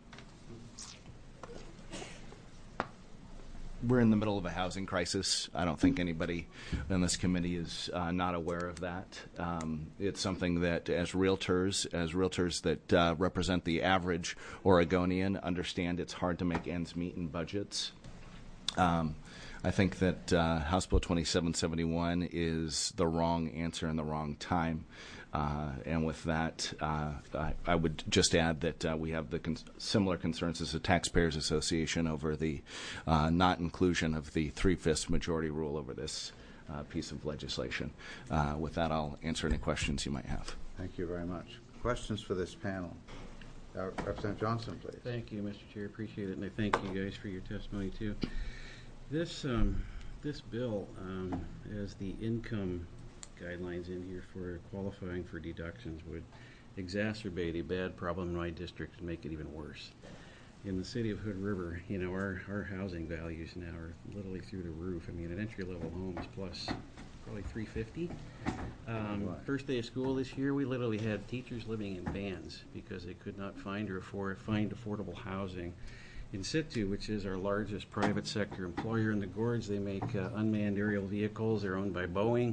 Speaker 21: We're in the middle of a housing crisis. I don't think anybody in this committee is uh, not aware of that. Um, it's something that, as realtors, as realtors that uh, represent the average Oregonian, understand it's hard to make ends meet in budgets. Um, I think that uh, House Bill twenty-seven seventy-one is the wrong answer in the wrong time. Uh, and with that, uh, I, I would just add that uh, we have the con- similar concerns as the Taxpayers Association over the uh, not inclusion of the three-fifths majority rule over this uh, piece of legislation. Uh, with that, I'll answer any questions you might have.
Speaker 1: Thank you very much. Questions for this panel? Uh, Representative Johnson, please.
Speaker 5: Thank you, Mister Chair. Appreciate it, and I thank you guys for your testimony, too. This, um, this bill um, has the income guidelines in here for qualifying for deductions would exacerbate a bad problem in my district and make it even worse. In the city of Hood River, you know, our, our housing values now are literally through the roof. I mean, an entry-level home is plus probably three fifty. Um, first day of school this year, we literally had teachers living in vans because they could not find or afford, find affordable housing. In situ, which is our largest private sector employer in the Gorge, they make uh, unmanned aerial vehicles. They're owned by Boeing.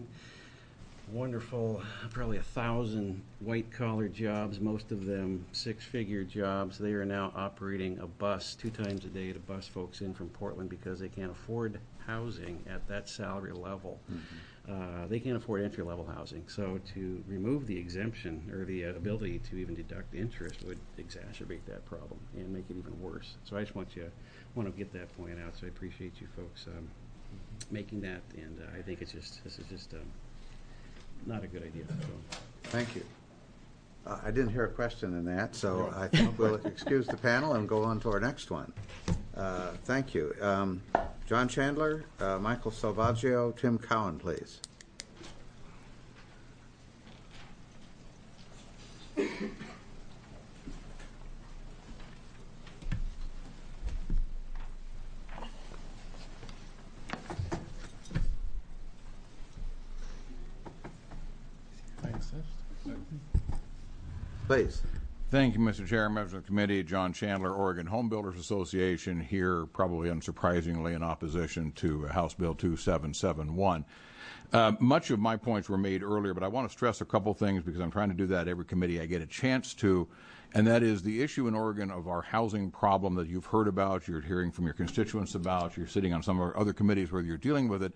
Speaker 5: Wonderful, probably a thousand white-collar jobs, most of them six-figure jobs. They are now operating a bus two times a day to bus folks in from Portland because they can't afford housing at that salary level. Mm-hmm. Uh, they can't afford entry-level housing. So to remove the exemption or the uh, ability to even deduct interest would exacerbate that problem and make it even worse. So I just want you want to get that point out. So I appreciate you folks um, making that, and uh, I think it's just this is just. Um, Not a good idea. So.
Speaker 1: Thank you. Uh, I didn't hear a question in that, so I think we'll excuse the panel and go on to our next one. Uh, thank you. Um, John Chandler, uh, Michael Salvaggio, Tim Cowan, please. Please.
Speaker 3: Thank you, Mister Chair, members of the committee. John Chandler, Oregon Home Builders Association, here probably unsurprisingly in opposition to House Bill two seven seven one. Uh, much of my points were made earlier, but I want to stress a couple things because I'm trying to do that every committee I get a chance to, and that is the issue in Oregon of our housing problem that you've heard about, you're hearing from your constituents about, you're sitting on some of our other committees where you're dealing with it.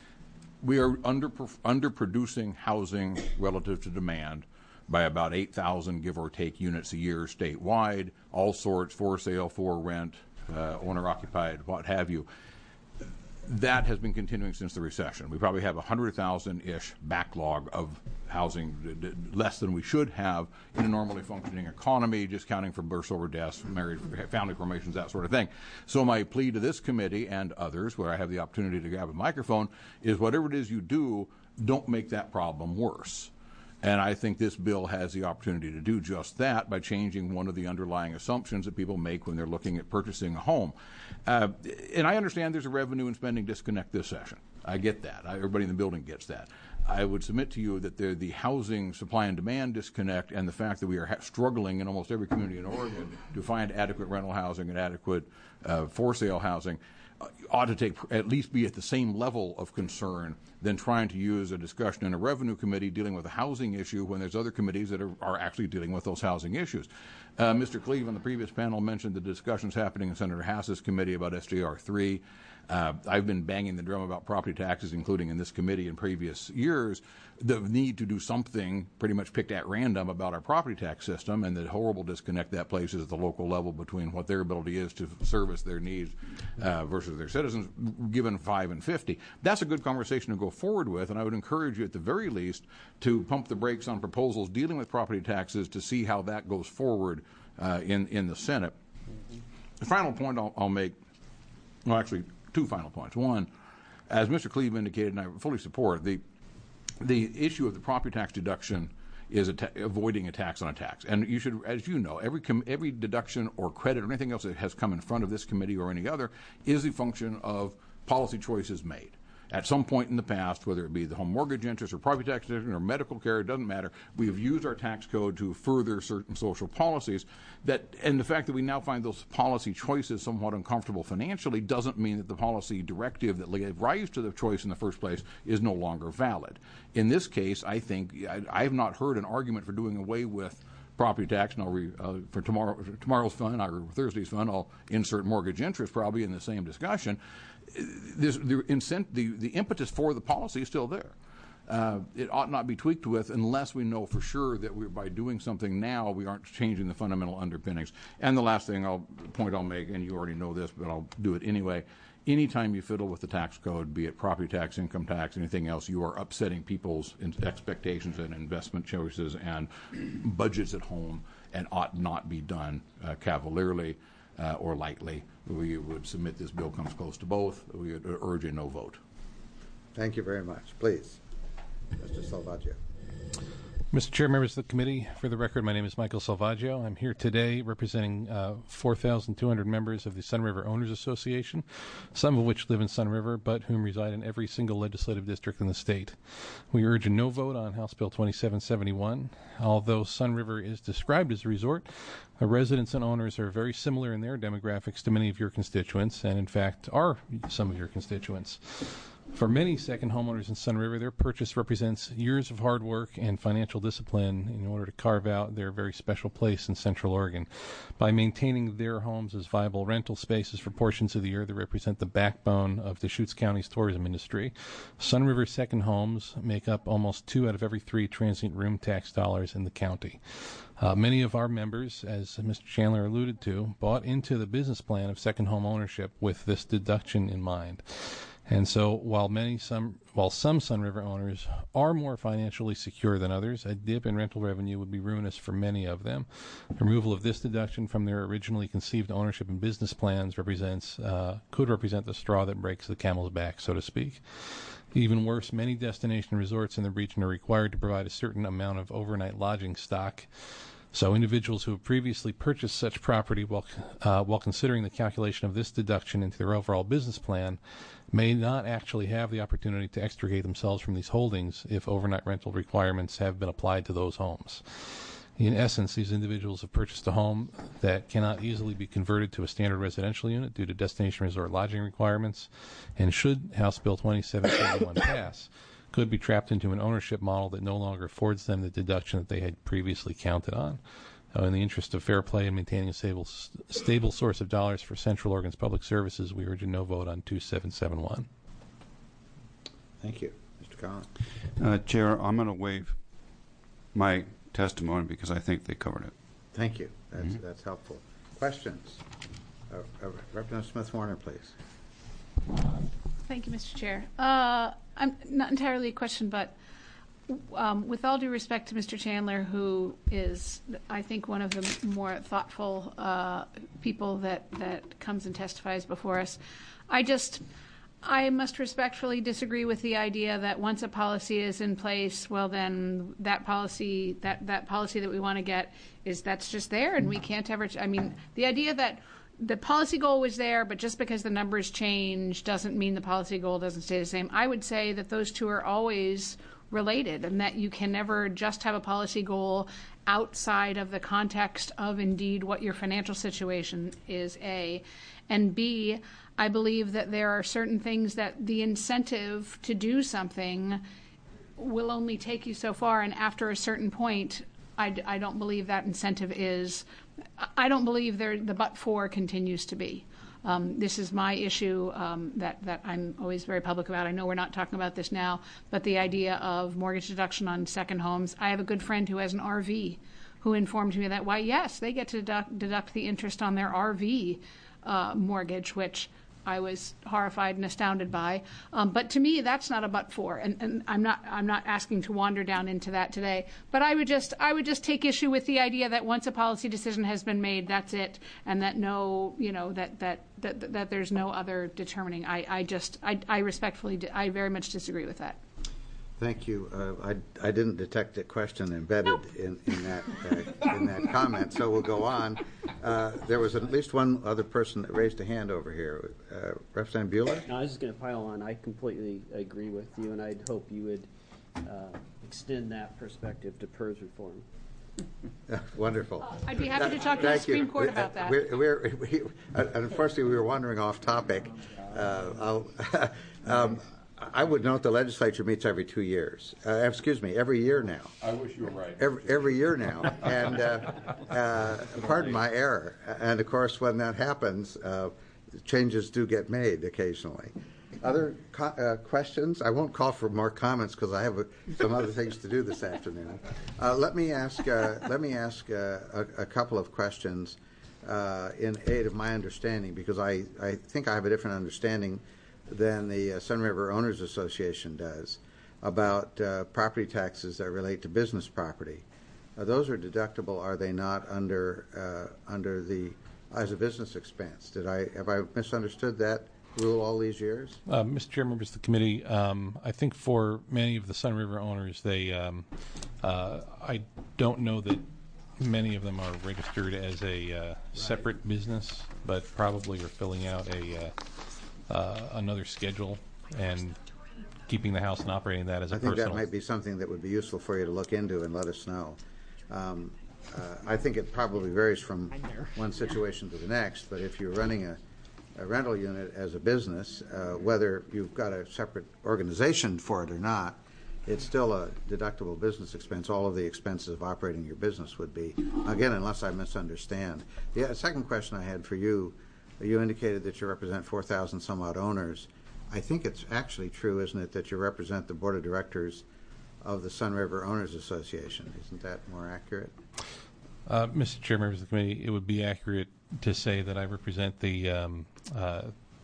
Speaker 3: We are under, underproducing housing relative to demand by about eight thousand, give or take, units a year statewide, all sorts, for sale, for rent, uh, owner-occupied, what have you. That has been continuing since the recession. We probably have a one hundred thousand-ish backlog of housing, d- d- less than we should have in a normally functioning economy, just counting for births over deaths, married, family formations, that sort of thing. So my plea to this committee and others, where I have the opportunity to grab a microphone, is whatever it is you do, don't make that problem worse. And I think this bill has the opportunity to do just that by changing one of the underlying assumptions that people make when they're looking at purchasing a home. Uh, and I understand there's a revenue and spending disconnect this session. I get that. I, everybody in the building gets that. I would submit to you that the, the housing supply and demand disconnect and the fact that we are ha- struggling in almost every community in Oregon to find adequate rental housing and adequate uh, for sale housing uh, ought to take at least be at the same level of concern than trying to use a discussion in a revenue committee dealing with a housing issue when there's other committees that are, are actually dealing with those housing issues. Uh, Mister Cleve on the previous panel mentioned the discussions happening in Senator Hass's committee about S J R three. Uh, I've been banging the drum about property taxes, including in this committee in previous years, the need to do something pretty much picked at random about our property tax system and the horrible disconnect that places at the local level between what their ability is to service their needs uh, versus their citizens, given five and fifty. That's a good conversation to go forward with, and I would encourage you at the very least to pump the brakes on proposals dealing with property taxes to see how that goes forward uh, in, in the Senate. The final point I'll, I'll make, well, actually, two final points. One, as Mister Cleve indicated, and I fully support, the the issue of the property tax deduction is a ta- avoiding a tax on a tax. And you should, as you know, every com- every deduction or credit or anything else that has come in front of this committee or any other is a function of policy choices made. At some point in the past, whether it be the home mortgage interest or property tax deduction or medical care, it doesn't matter. We have used our tax code to further certain social policies. That, and the fact that we now find those policy choices somewhat uncomfortable financially doesn't mean that the policy directive that gave rise to the choice in the first place is no longer valid. In this case, I think I, I have not heard an argument for doing away with property tax, and I'll re, uh, for tomorrow, for tomorrow's fund or Thursday's fund, I'll insert mortgage interest probably in the same discussion. This, the, incent, the, the impetus for the policy is still there. Uh, it ought not be tweaked with unless we know for sure that we're, by doing something now, we aren't changing the fundamental underpinnings. And the last thing I'll point I'll make, and you already know this, but I'll do it anyway. Anytime you fiddle with the tax code, be it property tax, income tax, anything else, you are upsetting people's expectations and investment choices and budgets at home, and ought not be done uh, cavalierly uh, or lightly. We would submit this bill comes close to both. We would urge a no vote.
Speaker 1: Thank you very much. Please, Mister Salvaggio.
Speaker 7: Mister Chair, members of the committee, for the record, my name is Michael Salvaggio. I'm here today representing uh, four thousand two hundred members of the Sun River Owners Association, some of which live in Sun River, but whom reside in every single legislative district in the state. We urge a no vote on House Bill twenty-seven seventy-one. Although Sun River is described as a resort, the residents and owners are very similar in their demographics to many of your constituents, and in fact are some of your constituents. For many second homeowners in Sun River, their purchase represents years of hard work and financial discipline in order to carve out their very special place in Central Oregon. By maintaining their homes as viable rental spaces for portions of the year that represent the backbone of Deschutes County's tourism industry, Sun River second homes make up almost two out of every three transient room tax dollars in the county. Uh, many of our members, as Mister Chandler alluded to, bought into the business plan of second home ownership with this deduction in mind. And so while many some while some Sun River owners are more financially secure than others, a dip in rental revenue would be ruinous for many of them. The removal of this deduction from their originally conceived ownership and business plans represents uh, could represent the straw that breaks the camel's back, so to speak. Even worse, many destination resorts in the region are required to provide a certain amount of overnight lodging stock. So individuals who have previously purchased such property while, uh, while considering the calculation of this deduction into their overall business plan may not actually have the opportunity to extricate themselves from these holdings if overnight rental requirements have been applied to those homes. In essence, these individuals have purchased a home that cannot easily be converted to a standard residential unit due to destination resort lodging requirements, and should House Bill twenty-seven seventy-one pass, could be trapped into an ownership model that no longer affords them the deduction that they had previously counted on. Uh, in the interest of fair play and maintaining a stable, stable source of dollars for Central Oregon's public services, we urge a no vote on twenty-seven seventy-one.
Speaker 1: Thank you. Mister Collins.
Speaker 10: Uh, Chair, I'm going to waive my testimony because I think they covered it.
Speaker 1: Thank you. That's,
Speaker 10: Mm-hmm.
Speaker 1: that's helpful. Questions? Uh, uh, Representative Smith-Warner, please.
Speaker 16: Thank you, Mister Chair. Uh, I'm not entirely a question, but um, with all due respect to Mister Chandler, who is, I think, one of the more thoughtful uh, people that, that comes and testifies before us, I just, I must respectfully disagree with the idea that once a policy is in place, well, then that policy, that, that policy that we want to get is that's just there, and we can't ever, I mean, the idea that the policy goal was there, but just because the numbers change doesn't mean the policy goal doesn't stay the same. I would say that those two are always related, and that you can never just have a policy goal outside of the context of indeed what your financial situation is, A. And B, I believe that there are certain things that the incentive to do something will only take you so far, and after a certain point, I, I don't believe that incentive is, I don't believe there, the but-for continues to be. Um, this is my issue um, that, that I'm always very public about. I know we're not talking about this now, but the idea of mortgage deduction on second homes. I have a good friend who has an R V who informed me that, why, yes, they get to deduct, deduct the interest on their R V uh, mortgage, which I was horrified and astounded by. Um, but to me, that's not a but for, and, and I'm not I'm not asking to wander down into that today. But I would just I would just take issue with the idea that once a policy decision has been made, that's it, and that no, you know, that that that, that there's no other determining. I, I just I, I respectfully I very much disagree with that.
Speaker 1: Thank you. Uh, I, I didn't detect a question embedded nope. in, in that uh, in that comment, so we'll go on. Uh, there was at least one other person that raised a hand over here. Uh, Representative Bueller?
Speaker 6: No, I was just going to pile on. I completely agree with you, and I'd hope you would uh, extend that perspective to PERS reform.
Speaker 1: Wonderful.
Speaker 16: I'd be happy to talk to the Supreme Court about that.
Speaker 1: We're, we're, we, unfortunately, we were wandering off topic. Uh, I'll, um, I would note the legislature meets every two years. Uh, excuse me, every year now.
Speaker 3: I wish you were right.
Speaker 1: Every, every year now. And uh, uh, pardon my error. And, of course, when that happens, uh, changes do get made occasionally. Other co- uh, questions? I won't call for more comments because I have uh, some other things to do this afternoon. Uh, let me ask, uh, let me ask uh, a, a couple of questions uh, in aid of my understanding, because I, I think I have a different understanding than the uh, Sun River Owners Association does about uh, property taxes that relate to business property. Uh, those are deductible, are they not, under uh, under the as a business expense? Did I have I misunderstood that rule all these years?
Speaker 7: Uh, Mister Chair, members of the committee, um, I think for many of the Sun River owners, they um, uh, I don't know that many of them are registered as a uh, separate right. business, but probably are filling out a uh, Uh, another schedule and keeping the house and operating that as a
Speaker 1: I think
Speaker 7: personal.
Speaker 1: that might be something that would be useful for you to look into and let us know. Um, uh, I think it probably varies from one situation to the next, but if you're running a, a rental unit as a business, uh, whether you've got a separate organization for it or not, it's still a deductible business expense. All of the expenses of operating your business would be, again, unless I misunderstand. The second question I had for you, you indicated that you represent four thousand some odd owners. I think it's actually true, isn't it, that you represent the board of directors of the Sun River Owners Association. Isn't that more accurate?
Speaker 7: Uh, Mister Chair, members of the committee, it would be accurate to say that I represent the um, uh,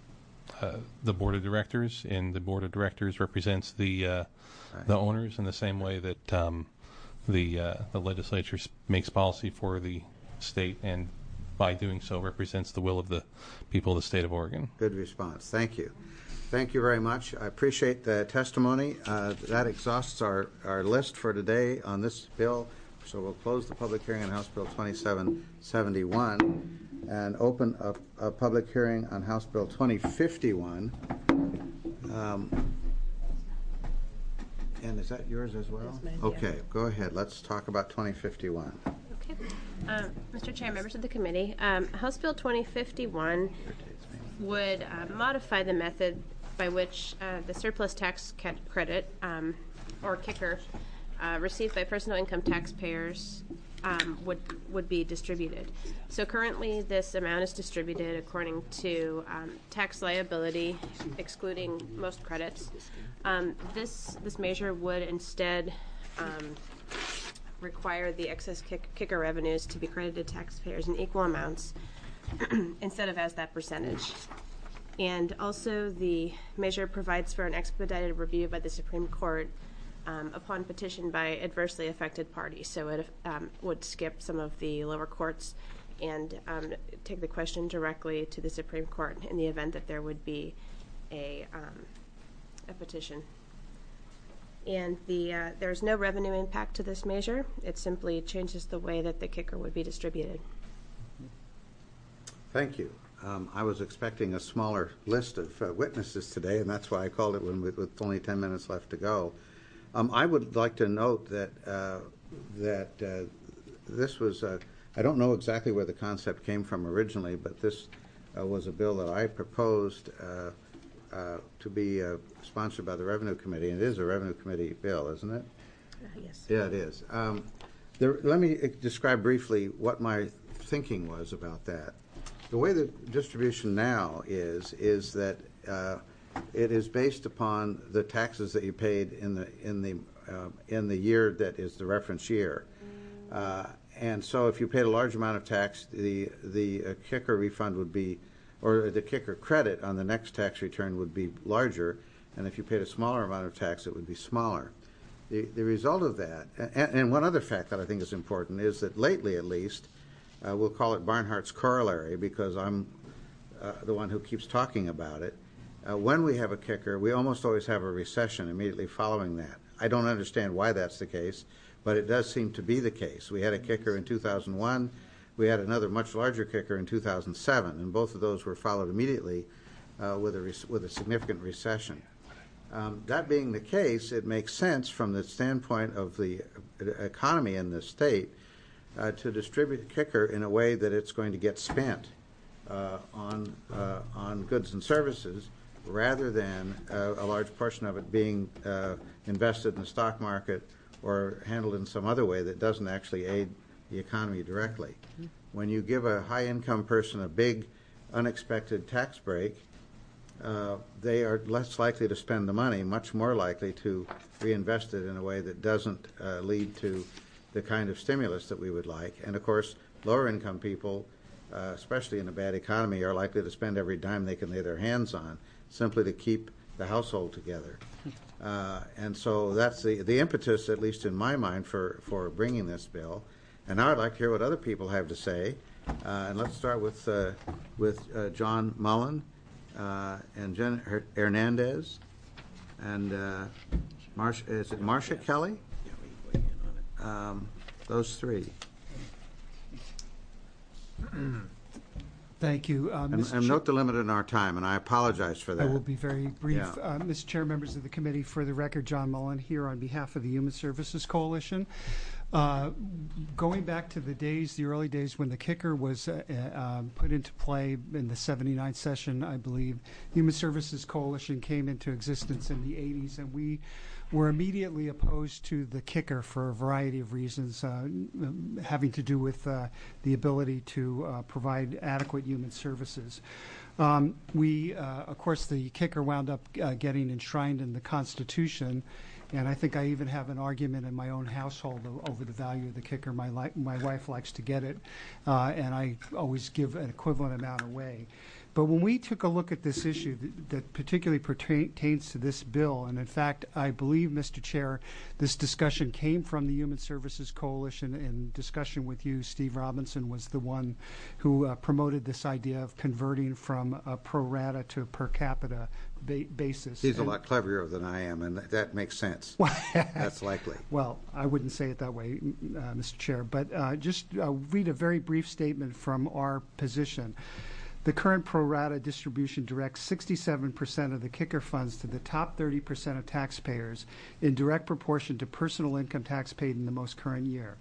Speaker 7: uh, the board of directors, and the board of directors represents the uh, right. the owners in the same way that um, the uh, the legislature makes policy for the state, and by doing so represents the will of the people of the state of Oregon.
Speaker 1: Good response. Thank you. Thank you very much. I appreciate the testimony. Uh, that exhausts our, our list for today on this bill. So we'll close the public hearing on House Bill twenty-seven seventy-one and open a, a public hearing on House Bill twenty fifty-one. Um, and is that yours as well?
Speaker 8: That's mine,
Speaker 1: okay,
Speaker 8: yeah.
Speaker 1: Go ahead. Let's talk about twenty fifty-one.
Speaker 18: Okay. Um, Mister Chair, members of the committee, um, House Bill twenty fifty-one would uh, modify the method by which uh, the surplus tax ca- credit um, or kicker uh, received by personal income taxpayers um, would would be distributed. So currently, this amount is distributed according to um, tax liability, excluding most credits. Um, this this measure would instead um, require the excess kick, kicker revenues to be credited to taxpayers in equal amounts instead of as that percentage. And also the measure provides for an expedited review by the Supreme Court um, upon petition by adversely affected parties. So it um, would skip some of the lower courts and um, take the question directly to the Supreme Court in the event that there would be a, um, a petition. And the uh, there's no revenue impact to this measure. It simply changes the way that the kicker would be distributed.
Speaker 1: Thank you. Um, I was expecting a smaller list of uh, witnesses today, and that's why I called it when with, with only ten minutes left to go. Um, I would like to note that uh, that uh, this was, uh, I don't know exactly where the concept came from originally, but this uh, was a bill that I proposed uh, uh, to be uh, sponsored by the Revenue Committee, and it is a Revenue Committee bill, isn't it?
Speaker 18: Uh, yes.
Speaker 1: Yeah, it is. Um, there, let me describe briefly what my thinking was about that. The way the distribution now is, is that uh, it is based upon the taxes that you paid in the in the uh, in the year that is the reference year, uh, and so if you paid a large amount of tax, the the uh, kicker refund would be, or the kicker credit on the next tax return would be larger, and if you paid a smaller amount of tax, it would be smaller. The the result of that, and, and one other fact that I think is important is that lately, at least. Uh, we'll call it Barnhart's corollary because I'm uh, the one who keeps talking about it. Uh, when we have a kicker, we almost always have a recession immediately following that. I don't understand why that's the case, but it does seem to be the case. We had a kicker in two thousand one. We had another much larger kicker in two thousand seven, and both of those were followed immediately uh, with, a re- with a significant recession. Um, that being the case, it makes sense from the standpoint of the economy in the state Uh, to distribute the kicker in a way that it's going to get spent uh, on uh, on goods and services rather than uh, a large portion of it being uh, invested in the stock market or handled in some other way that doesn't actually aid the economy directly. When you give a high-income person a big, unexpected tax break, uh, they are less likely to spend the money, much more likely to reinvest it in a way that doesn't uh, lead to the kind of stimulus that we would like. And of course, lower income people, uh, especially in a bad economy, are likely to spend every dime they can lay their hands on simply to keep the household together. Uh, and so that's the, the impetus, at least in my mind, for, for bringing this bill. And now I'd like to hear what other people have to say. Uh, and let's start with, uh, with uh, John Mullen uh, and Jen Hernandez. And uh, Marcia, is it Marcia Kelly? Um, those three.
Speaker 8: Thank you. Uh,
Speaker 1: and and note the limit in our time, and I apologize for that.
Speaker 8: I will be very brief.
Speaker 1: Yeah.
Speaker 8: Uh, Mister Chair, members of the committee, for the record, John Mullen here on behalf of the Human Services Coalition. Uh, going back to the days, the early days when the kicker was uh, uh, put into play in the seventy-ninth session, I believe, Human Services Coalition came into existence in the eighties, and we were immediately opposed to the kicker for a variety of reasons, uh, having to do with uh, the ability to uh, provide adequate human services. Um, we, uh, of course, the kicker wound up uh, getting enshrined in the Constitution, and I think I even have an argument in my own household over the value of the kicker. My, li- my wife likes to get it, uh, and I always give an equivalent amount away. But when we took a look at this issue that, that particularly pertains to this bill, and in fact, I believe, Mister Chair, this discussion came from the Human Services Coalition. In discussion with you, Steve Robinson was the one who uh, promoted this idea of converting from a pro rata to a per capita ba- basis.
Speaker 1: He's
Speaker 8: and
Speaker 1: a lot cleverer than I am, and that, that makes sense. That's likely.
Speaker 8: Well, I wouldn't say it that way, uh, Mister Chair, but uh, just uh, read a very brief statement from our position. The current pro rata distribution directs sixty-seven percent of the kicker funds to the top thirty percent of taxpayers in direct proportion to personal income tax paid in the most current year.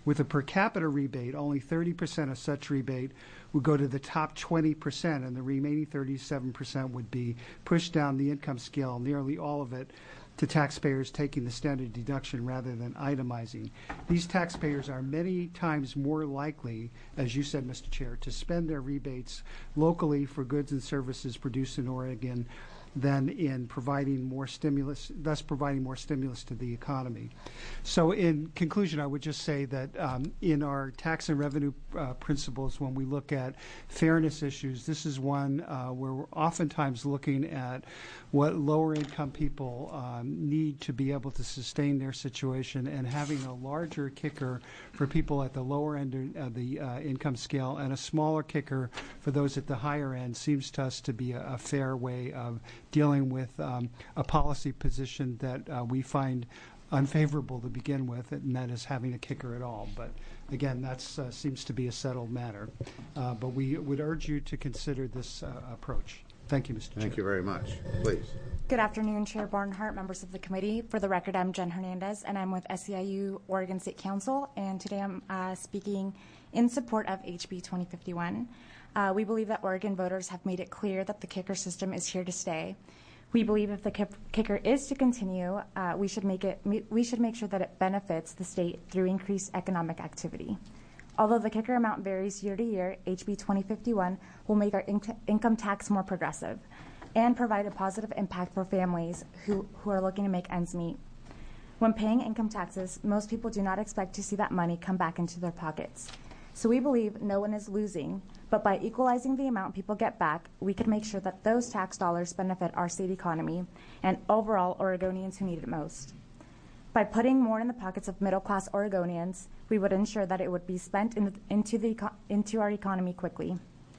Speaker 8: With a per capita rebate, only thirty percent of such rebate would go to the top twenty percent, and the remaining thirty-seven percent would be pushed down the income scale, nearly all of it to taxpayers taking the standard deduction rather than itemizing. These taxpayers are many times more likely, as you said, Mister Chair, to spend their rebates locally for goods and services produced in Oregon than in providing more stimulus, thus providing more stimulus to the economy. So in conclusion, I would just say that um, in our tax and revenue uh, principles, when we look at fairness issues, this is one uh, where we're oftentimes looking at what lower income people um, need to be able to sustain their situation, and having a larger kicker for people at the lower end of the uh, income scale and a smaller kicker for those at the higher end seems to us to be a, a fair way of dealing with um, a policy position that uh, we find unfavorable to begin with, and that is having a kicker at all. But again, that uh, seems to be a settled matter. Uh, but we would urge you to consider this uh, approach. Thank you, Mister Chair.
Speaker 1: Thank you very much. Please.
Speaker 9: Good afternoon, Chair Barnhart, members of the committee. For the record, I'm Jen Hernandez, and I'm with S E I U Oregon State Council, and today I'm uh, speaking in support of H B twenty fifty-one. Uh, we believe that Oregon voters have made it clear that the kicker system is here to stay. We believe if the kicker is to continue, uh, we should make it. We should make sure that it benefits the state through increased economic activity. Although the kicker amount varies year to year, H B twenty fifty-one will make our inc- income tax more progressive and provide a positive impact for families who, who are looking to make ends meet. When paying income taxes, most people do not expect to see that money come back into their pockets. So we believe no one is losing, but by equalizing the amount people get back, we can make sure that those tax dollars benefit our state economy and overall Oregonians who need it most. By putting more in the pockets of middle-class Oregonians, we would ensure that it would be spent in the, into, the, into our economy quickly.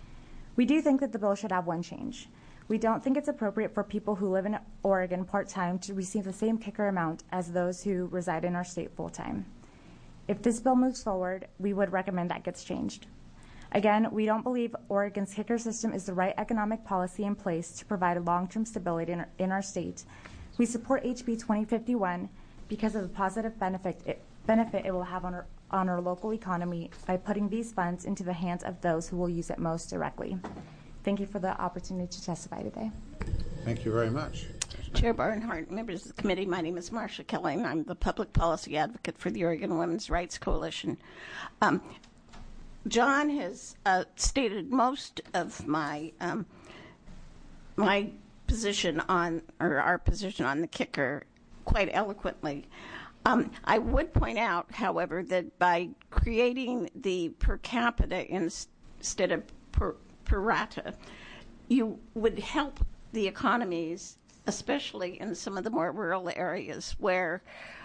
Speaker 9: We do think that the bill should have one change. We don't think it's appropriate for people who live in Oregon part-time to receive the same kicker amount as those who reside in our state full-time. If this bill moves forward, we would recommend that gets changed. Again, we don't believe Oregon's kicker system is the right economic policy in place to provide long-term stability in our, in our state. We support H B twenty fifty-one because of the positive benefit it, benefit it will have on our, on our local economy by putting these funds into the hands of those who will use it most directly. Thank you for the opportunity to testify today.
Speaker 1: Thank you very much.
Speaker 15: Chair Barnhart, members of the committee, my name is Marcia Kelly, and I'm the public policy advocate for the Oregon Women's Rights Coalition. Um, John has uh, stated most of my um, my position on, or our position on the kicker quite eloquently. Um, I would point out, however, that by creating the per capita in, instead of per, per rata, you would help the economies, especially in some of the more rural areas where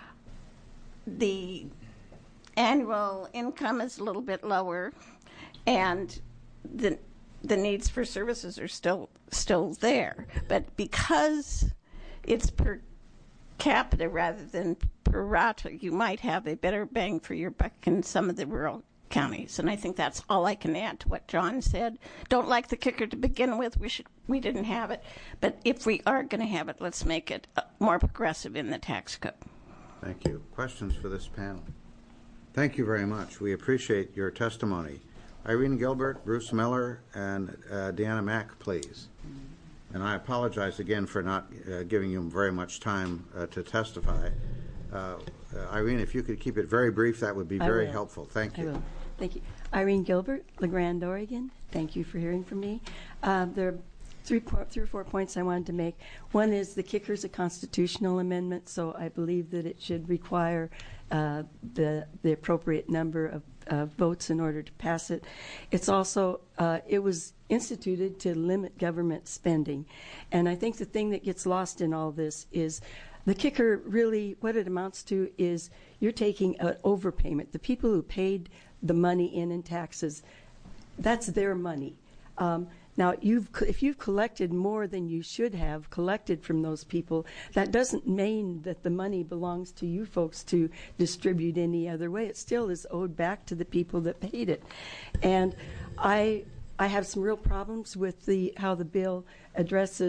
Speaker 15: the annual income is a little bit lower and the the needs for services are still still there. But because it's per capita rather than per rata, you might have a better bang for your buck in some of the rural counties. And I think that's all I can add to what John said. Don't like the kicker to begin with. We should we didn't have it. But if we are going to have it, let's make it more progressive in the tax code.
Speaker 1: Thank you. Questions for this panel? Thank you very much. We appreciate your testimony. Irene Gilbert, Bruce Miller, and uh, Deanna Mack, please. And I apologize again for not uh, giving you very much time uh, to testify. Uh, uh, Irene, if you could keep it very brief, that would be very helpful. Thank you.
Speaker 22: I will. Thank you. Irene Gilbert, LeGrand, Oregon. Thank you for hearing from me. Uh, there are three, three or four points I wanted to make. One is the kicker is a constitutional amendment, so I believe that it should require uh, the the appropriate number of uh, votes in order to pass it. It's also uh, it was instituted to limit government spending, and I think the thing that gets lost in all this is the kicker. Really, what it amounts to is you're taking an overpayment. The people who paid the money in in taxes, that's their money. Um, Now, you've, if you've collected more than you should have collected from those people, that doesn't mean that the money belongs to you folks to distribute any other way. It still is owed back to the people that paid it. And I I have some real problems with the how the bill addresses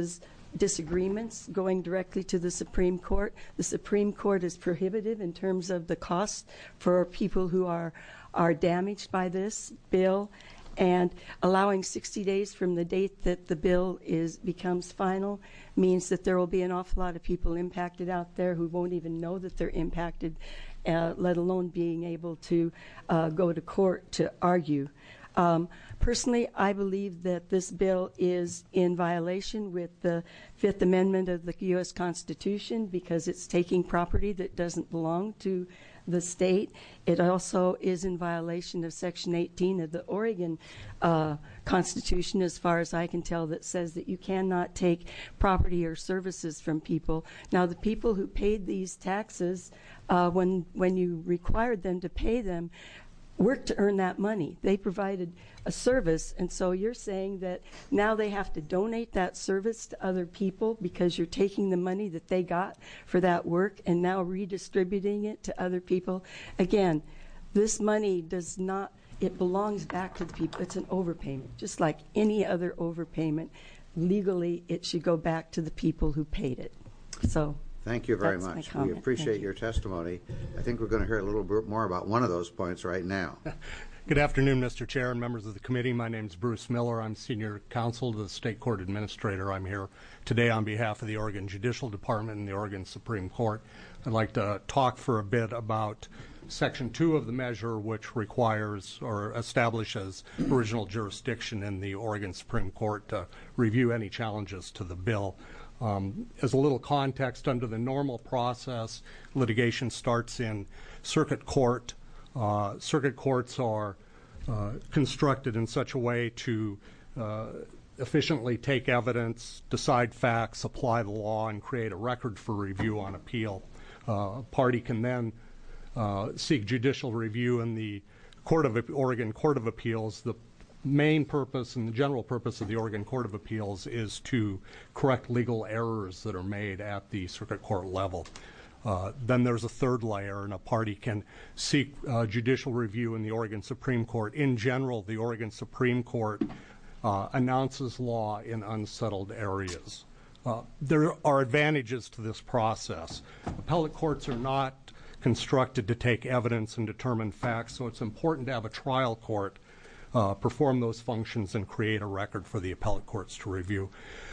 Speaker 22: disagreements going directly to the Supreme Court. The Supreme Court is prohibitive in terms of the cost for people who are are damaged by this bill, and allowing sixty days from the date that the bill is becomes final means that there will be an awful lot of people impacted out there who won't even know that they're impacted, uh, let alone being able to uh, go to court to argue. Um, personally, I believe that this bill is in violation with the Fifth Amendment of the U S Constitution because it's taking property that doesn't belong to the state. It also is in violation of Section eighteen of the Oregon uh, Constitution, as far as I can tell, that says that you cannot take property or services from people. Now, the people who paid these taxes, uh, when when you required them to pay them, worked to earn that money. They provided a service, and so you're saying that now they have to donate that service to other people because you're taking the money that they got for that work and now redistributing it to other people. Again, this money does not, it belongs back to the people. It's an overpayment, just like any other overpayment. Legally, it should go back to the people who paid it. So.
Speaker 1: Thank you very
Speaker 22: That's my
Speaker 1: much. We
Speaker 22: comment.
Speaker 1: appreciate
Speaker 22: Thank you.
Speaker 1: your testimony. I think we're going to hear a little bit more about one of those points right now.
Speaker 13: Good afternoon, Mister Chair and members of the committee. My name is Bruce Miller. I'm Senior Counsel to the State Court Administrator. I'm here today on behalf of the Oregon Judicial Department and the Oregon Supreme Court. I'd like to talk for a bit about Section two of the measure, which requires or establishes original jurisdiction in the Oregon Supreme Court to review any challenges to the bill. Um, as a little context, under the normal process, litigation starts in circuit court. Uh, circuit courts are uh, constructed in such a way to uh, efficiently take evidence, decide facts, apply the law, and create a record for review on appeal. Uh, a party can then uh, seek judicial review in the Court of Oregon Court of Appeals. The main purpose and the general purpose of the Oregon Court of Appeals is to correct legal errors that are made at the circuit court level. Uh, then there's a third layer, and a party can seek uh, judicial review in the Oregon Supreme Court. In general, the Oregon Supreme Court uh, announces law in unsettled areas. Uh, there are advantages to this process. Appellate courts are not constructed to take evidence and determine facts, so it's important to have a trial court Uh, perform those functions and create a record for the appellate courts to review.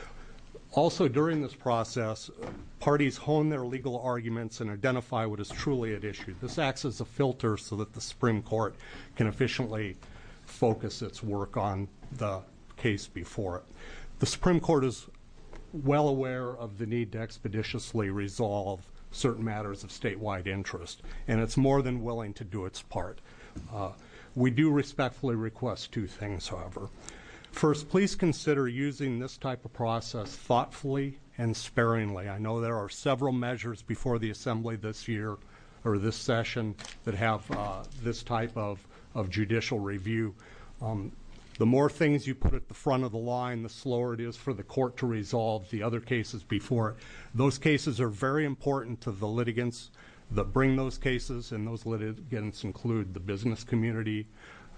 Speaker 13: Also, during this process, parties hone their legal arguments and identify what is truly at issue. This acts as a filter so that the Supreme Court can efficiently focus its work on the case before it. The Supreme Court is well aware of the need to expeditiously resolve certain matters of statewide interest, and it's more than willing to do its part. Uh, We do respectfully request two things, however. First, please consider using this type of process thoughtfully and sparingly. I know there are several measures before the Assembly this year or this session that have uh, this type of, of judicial review. Um, the more things you put at the front of the line, the slower it is for the court to resolve the other cases before it. Those cases are very important to the litigants that bring those cases, and those litigants include the business community,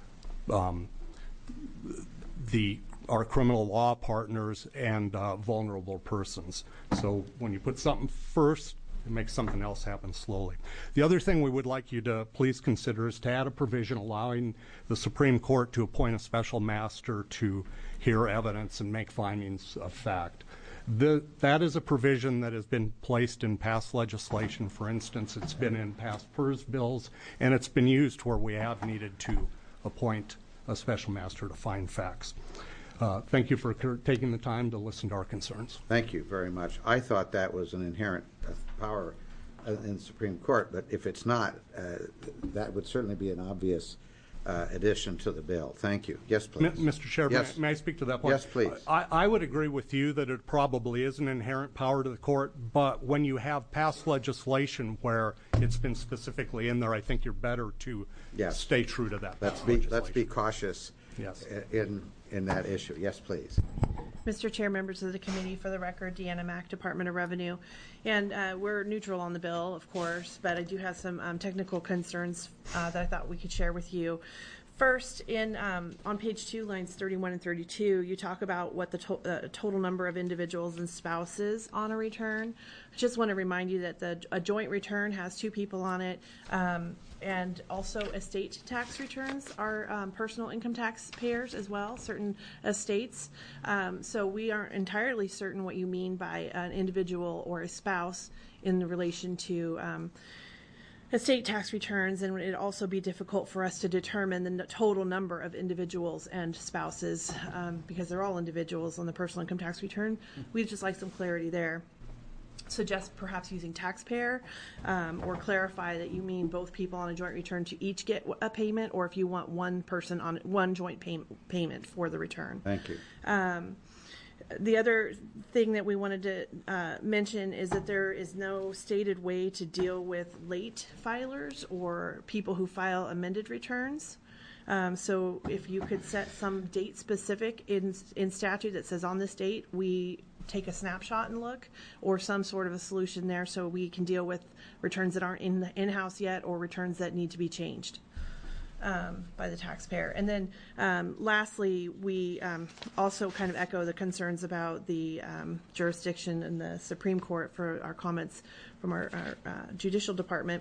Speaker 13: um, the our criminal law partners, and uh, vulnerable persons. So when you put something first, it makes something else happen slowly. The other thing we would like you to please consider is to add a provision allowing the Supreme Court to appoint a special master to hear evidence and make findings of fact. The, that is a provision that has been placed in past legislation. For instance, it's been in past PERS bills, and it's been used where we have needed to appoint a special master to find facts. Uh, thank you for taking the time to listen to our concerns.
Speaker 1: Thank you very much. I thought that was an inherent uh, power uh, in the Supreme Court, but if it's not, uh, that would certainly be an obvious Uh, addition to the bill. Thank you. Yes, please.
Speaker 13: M- Mister Chair,
Speaker 1: yes.
Speaker 13: may, may I speak to that point?
Speaker 1: Yes, please.
Speaker 13: I, I would agree with you that it probably is an inherent power to the court, but when you have past legislation where it's been specifically in there, I think you're better to
Speaker 1: yes.
Speaker 13: stay true to that.
Speaker 1: Let's be, let's be cautious
Speaker 13: yes.
Speaker 1: in, in that issue. Yes, please.
Speaker 14: Mister Chair, members of the committee, for the record, Deanna Mack, Department of Revenue. And uh, we're neutral on the bill, of course, but I do have some um, technical concerns uh, that I thought we could share with you. First, in um, on page two, lines thirty-one and thirty-two, you talk about what the to uh, total number of individuals and spouses on a return. I just want to remind you that the a joint return has two people on it, um, and also estate tax returns are um, personal income tax payers as well, certain estates. Um, so we aren't entirely certain what you mean by an individual or a spouse in relation to um, estate tax returns, and it'd also be difficult for us to determine the total number of individuals and spouses um, because they're all individuals on the personal income tax return. We'd just like some clarity there. Suggest perhaps using taxpayer um, or clarify that you mean both people on a joint return to each get a payment, or if you want one person on one joint pay payment for the return.
Speaker 1: Thank you.
Speaker 14: Um, The other thing that we wanted to uh, mention is that there is no stated way to deal with late filers or people who file amended returns. Um, so if you could set some date specific in, in statute that says on this date we take a snapshot and look, or some sort of a solution there so we can deal with returns that aren't in the in-house yet or returns that need to be changed. Um, by the taxpayer. And then um, lastly, we um, also kind of echo the concerns about the um, jurisdiction in the Supreme Court for our comments from our, our uh, judicial department.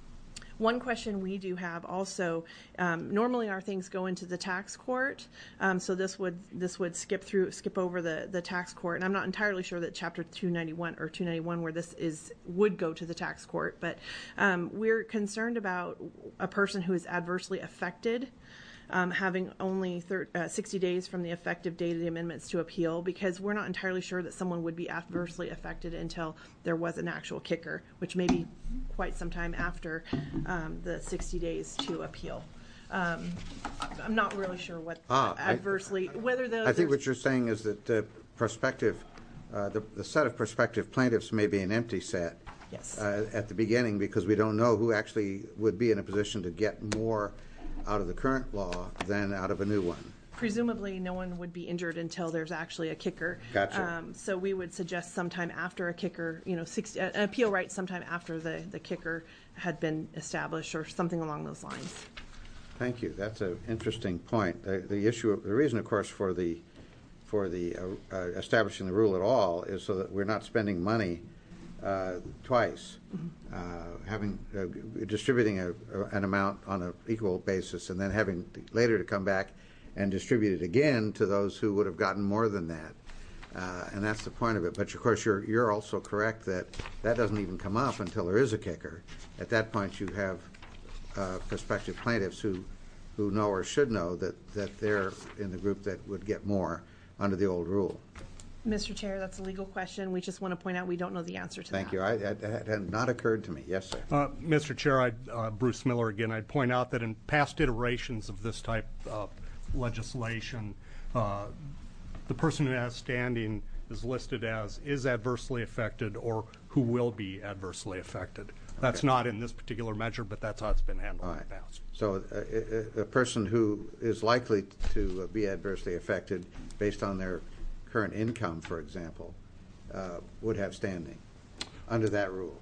Speaker 14: One question we do have also, um, normally our things go into the tax court, um, so this would this would skip through, skip over the, the tax court, and I'm not entirely sure that Chapter two ninety-one or two ninety-one where this is would go to the tax court, but um, we're concerned about a person who is adversely affected Um, having only uh, sixty days from the effective date of the amendments to appeal, because we're not entirely sure that someone would be adversely affected until there was an actual kicker, which may be quite some time after um, the sixty days to appeal. Um, I'm not really sure what
Speaker 1: ah,
Speaker 14: adversely,
Speaker 1: I,
Speaker 14: whether those.
Speaker 1: I think what you're saying is that uh, prospective, uh, the, the set of prospective plaintiffs may be an empty set.
Speaker 14: Yes.
Speaker 1: Uh, at the beginning, because we don't know who actually would be in a position to get more out of the current law than out of a new one.
Speaker 14: Presumably, no one would be injured until there's actually a kicker.
Speaker 1: Gotcha.
Speaker 14: Um, so we would suggest sometime after a kicker, you know, sixty, an appeal right sometime after the, the kicker had been established or something along those lines.
Speaker 1: Thank you. That's an interesting point. The, the issue, the reason, of course, for the for the uh, uh, establishing the rule at all is so that we're not spending money uh, twice, mm-hmm. uh, having uh, distributing a, a, an amount on an equal basis, and then having to, later to come back and distribute it again to those who would have gotten more than that. Uh, and that's the point of it. But of course, you're you're also correct that that doesn't even come up until there is a kicker. At that point, you have uh, prospective plaintiffs who who know or should know that that they're in the group that would get more under the old rule.
Speaker 14: Mister Chair, that's a legal question. We just want to point out we don't know the answer to
Speaker 1: Thank
Speaker 14: that.
Speaker 1: you. I, I, that had not occurred to me. Yes, sir.
Speaker 13: Uh, Mister Chair, I, uh, Bruce Miller again. I'd point out that in past iterations of this type of legislation, uh, the person who has standing is listed as is adversely affected or who will be adversely affected. That's okay. Not in this particular measure, but that's how it's been handled
Speaker 1: All
Speaker 13: in
Speaker 1: right.
Speaker 13: the past.
Speaker 1: So uh, a, a person who is likely to be adversely affected based on their current income, for example, uh, would have standing under that rule.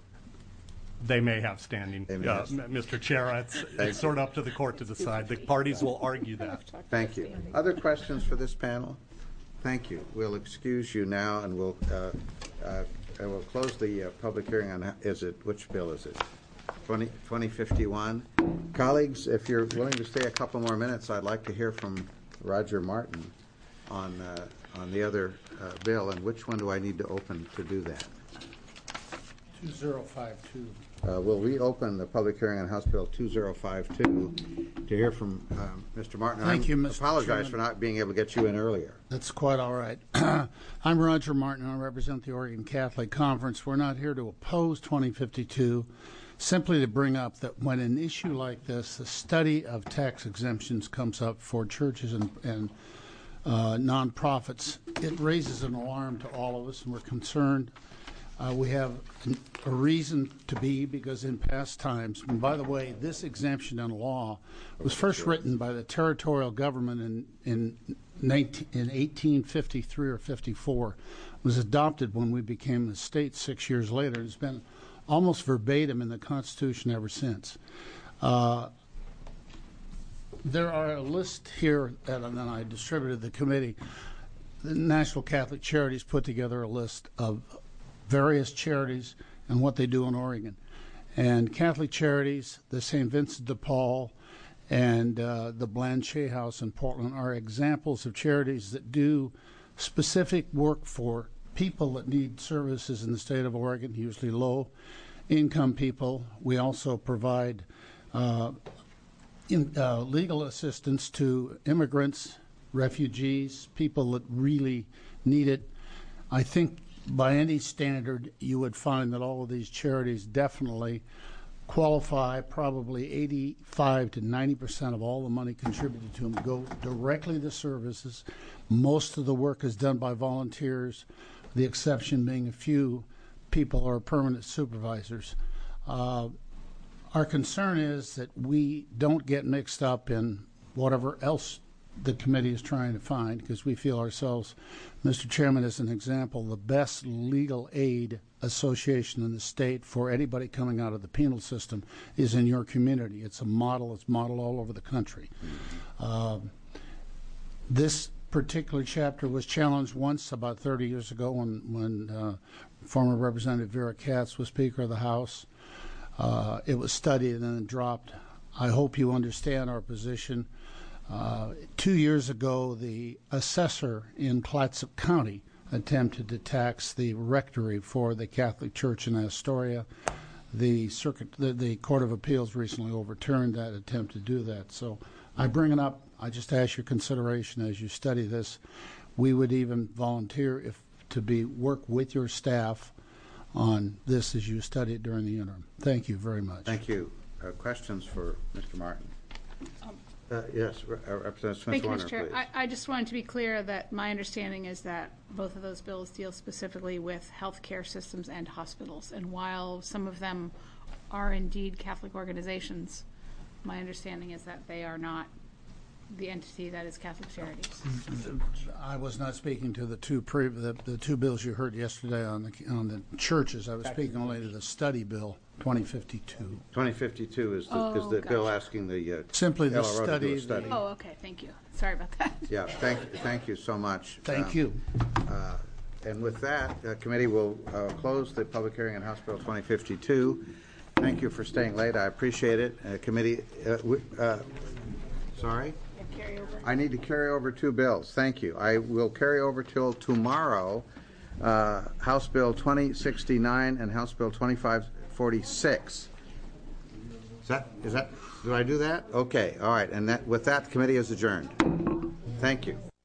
Speaker 13: They may have standing.
Speaker 1: They may
Speaker 13: uh,
Speaker 1: have standing.
Speaker 13: Mister Chair, it's, it's sort of up to the court to decide. The parties will argue that.
Speaker 1: Thank you. Other questions for this panel? Thank you. We'll excuse you now, and we'll uh, uh, I will close the uh, public hearing on, is it, which bill is it? twenty fifty-one. Colleagues, if you're willing to stay a couple more minutes, I'd like to hear from Roger Martin on uh, on the other uh, bill, and which one do I need to open to do that?
Speaker 2: two zero five two.
Speaker 1: Uh, we'll reopen the public hearing on House Bill two zero five two to hear from um, Mister Martin.
Speaker 2: Thank
Speaker 1: I'm,
Speaker 2: you, Mister
Speaker 1: apologize
Speaker 2: Chairman.
Speaker 1: for not being able to get you in earlier.
Speaker 2: That's quite all right. I'm Roger Martin. I represent the Oregon Catholic Conference. We're not here to oppose twenty fifty-two, simply to bring up that when an issue like this, the study of tax exemptions comes up for churches and, and uh, nonprofits, it raises an alarm to all of us, and we're concerned. Uh, we have a reason to be, because in past times, and by the way, this exemption in law was first written by the territorial government in in, nineteen, in eighteen fifty-three or fifty-four, was adopted when we became a state six years later. It's been almost verbatim in the Constitution ever since. Uh, There are a list here, that, and then I distributed the committee. The National Catholic Charities put together a list of various charities and what they do in Oregon. And Catholic Charities, the Saint Vincent de Paul, and uh, the Blanchet House in Portland are examples of charities that do specific work for people that need services in the state of Oregon, usually low-income people. We also provide uh, in, uh, legal assistance to immigrants, refugees, people that really need it. I think by any standard, you would find that all of these charities definitely qualify. Probably eighty-five to ninety percent of all the money contributed to them go directly to services. Most of the work is done by volunteers, the exception being a few people are permanent supervisors. Uh, our concern is that we don't get mixed up in whatever else the committee is trying to find, because we feel ourselves, Mister Chairman, as an example, the best legal aid association in the state for anybody coming out of the penal system is in your community. It's a model. It's modeled all over the country. Uh, this particular chapter was challenged once about thirty years ago when, when uh, former Representative Vera Katz was Speaker of the House. Uh, it was studied and then dropped. I hope you understand our position. Uh, two years ago, the assessor in Clatsop County attempted to tax the rectory for the Catholic Church in Astoria. The circuit, the, the Court of Appeals recently overturned that attempt to do that. So I bring it up. I just ask your consideration as you study this. We would even volunteer if to be work with your staff on this as you study it during the interim. Thank you very much.
Speaker 1: Thank you. Uh, questions for Mister Martin? Um, Uh, yes, Re- uh, Representative
Speaker 16: Thank you,
Speaker 1: Smith-Warner,
Speaker 16: Mister Chair.
Speaker 1: please.
Speaker 16: I, I just wanted to be clear that my understanding is that both of those bills deal specifically with healthcare systems and hospitals. And while some of them are indeed Catholic organizations, my understanding is that they are not the entity that is Catholic Charities.
Speaker 2: I was not speaking to the two pre, the, the two bills you heard yesterday on the on the churches. I was speaking only to the study bill, twenty fifty-two.
Speaker 1: twenty fifty-two is the,
Speaker 16: Oh,
Speaker 1: is the
Speaker 16: gotcha.
Speaker 1: bill asking the uh,
Speaker 2: Simply the
Speaker 1: L R O to do a
Speaker 2: study,
Speaker 1: study.
Speaker 16: Oh, okay. Thank you. Sorry about that.
Speaker 1: Yeah, thank, thank you so much.
Speaker 2: Thank
Speaker 1: Um,
Speaker 2: you.
Speaker 1: Uh, and with that, the committee will uh, close the public hearing on House Bill twenty fifty-two. Thank you for staying late. I appreciate it. Uh, committee, uh, w- uh, sorry?
Speaker 16: Carry over.
Speaker 1: I need to carry over two bills. Thank you. I will carry over till tomorrow uh, House Bill twenty sixty-nine and House Bill twenty-five forty-six. Is that, is that, did I do that? Okay, all right. And that, with that, the committee is adjourned. Thank you.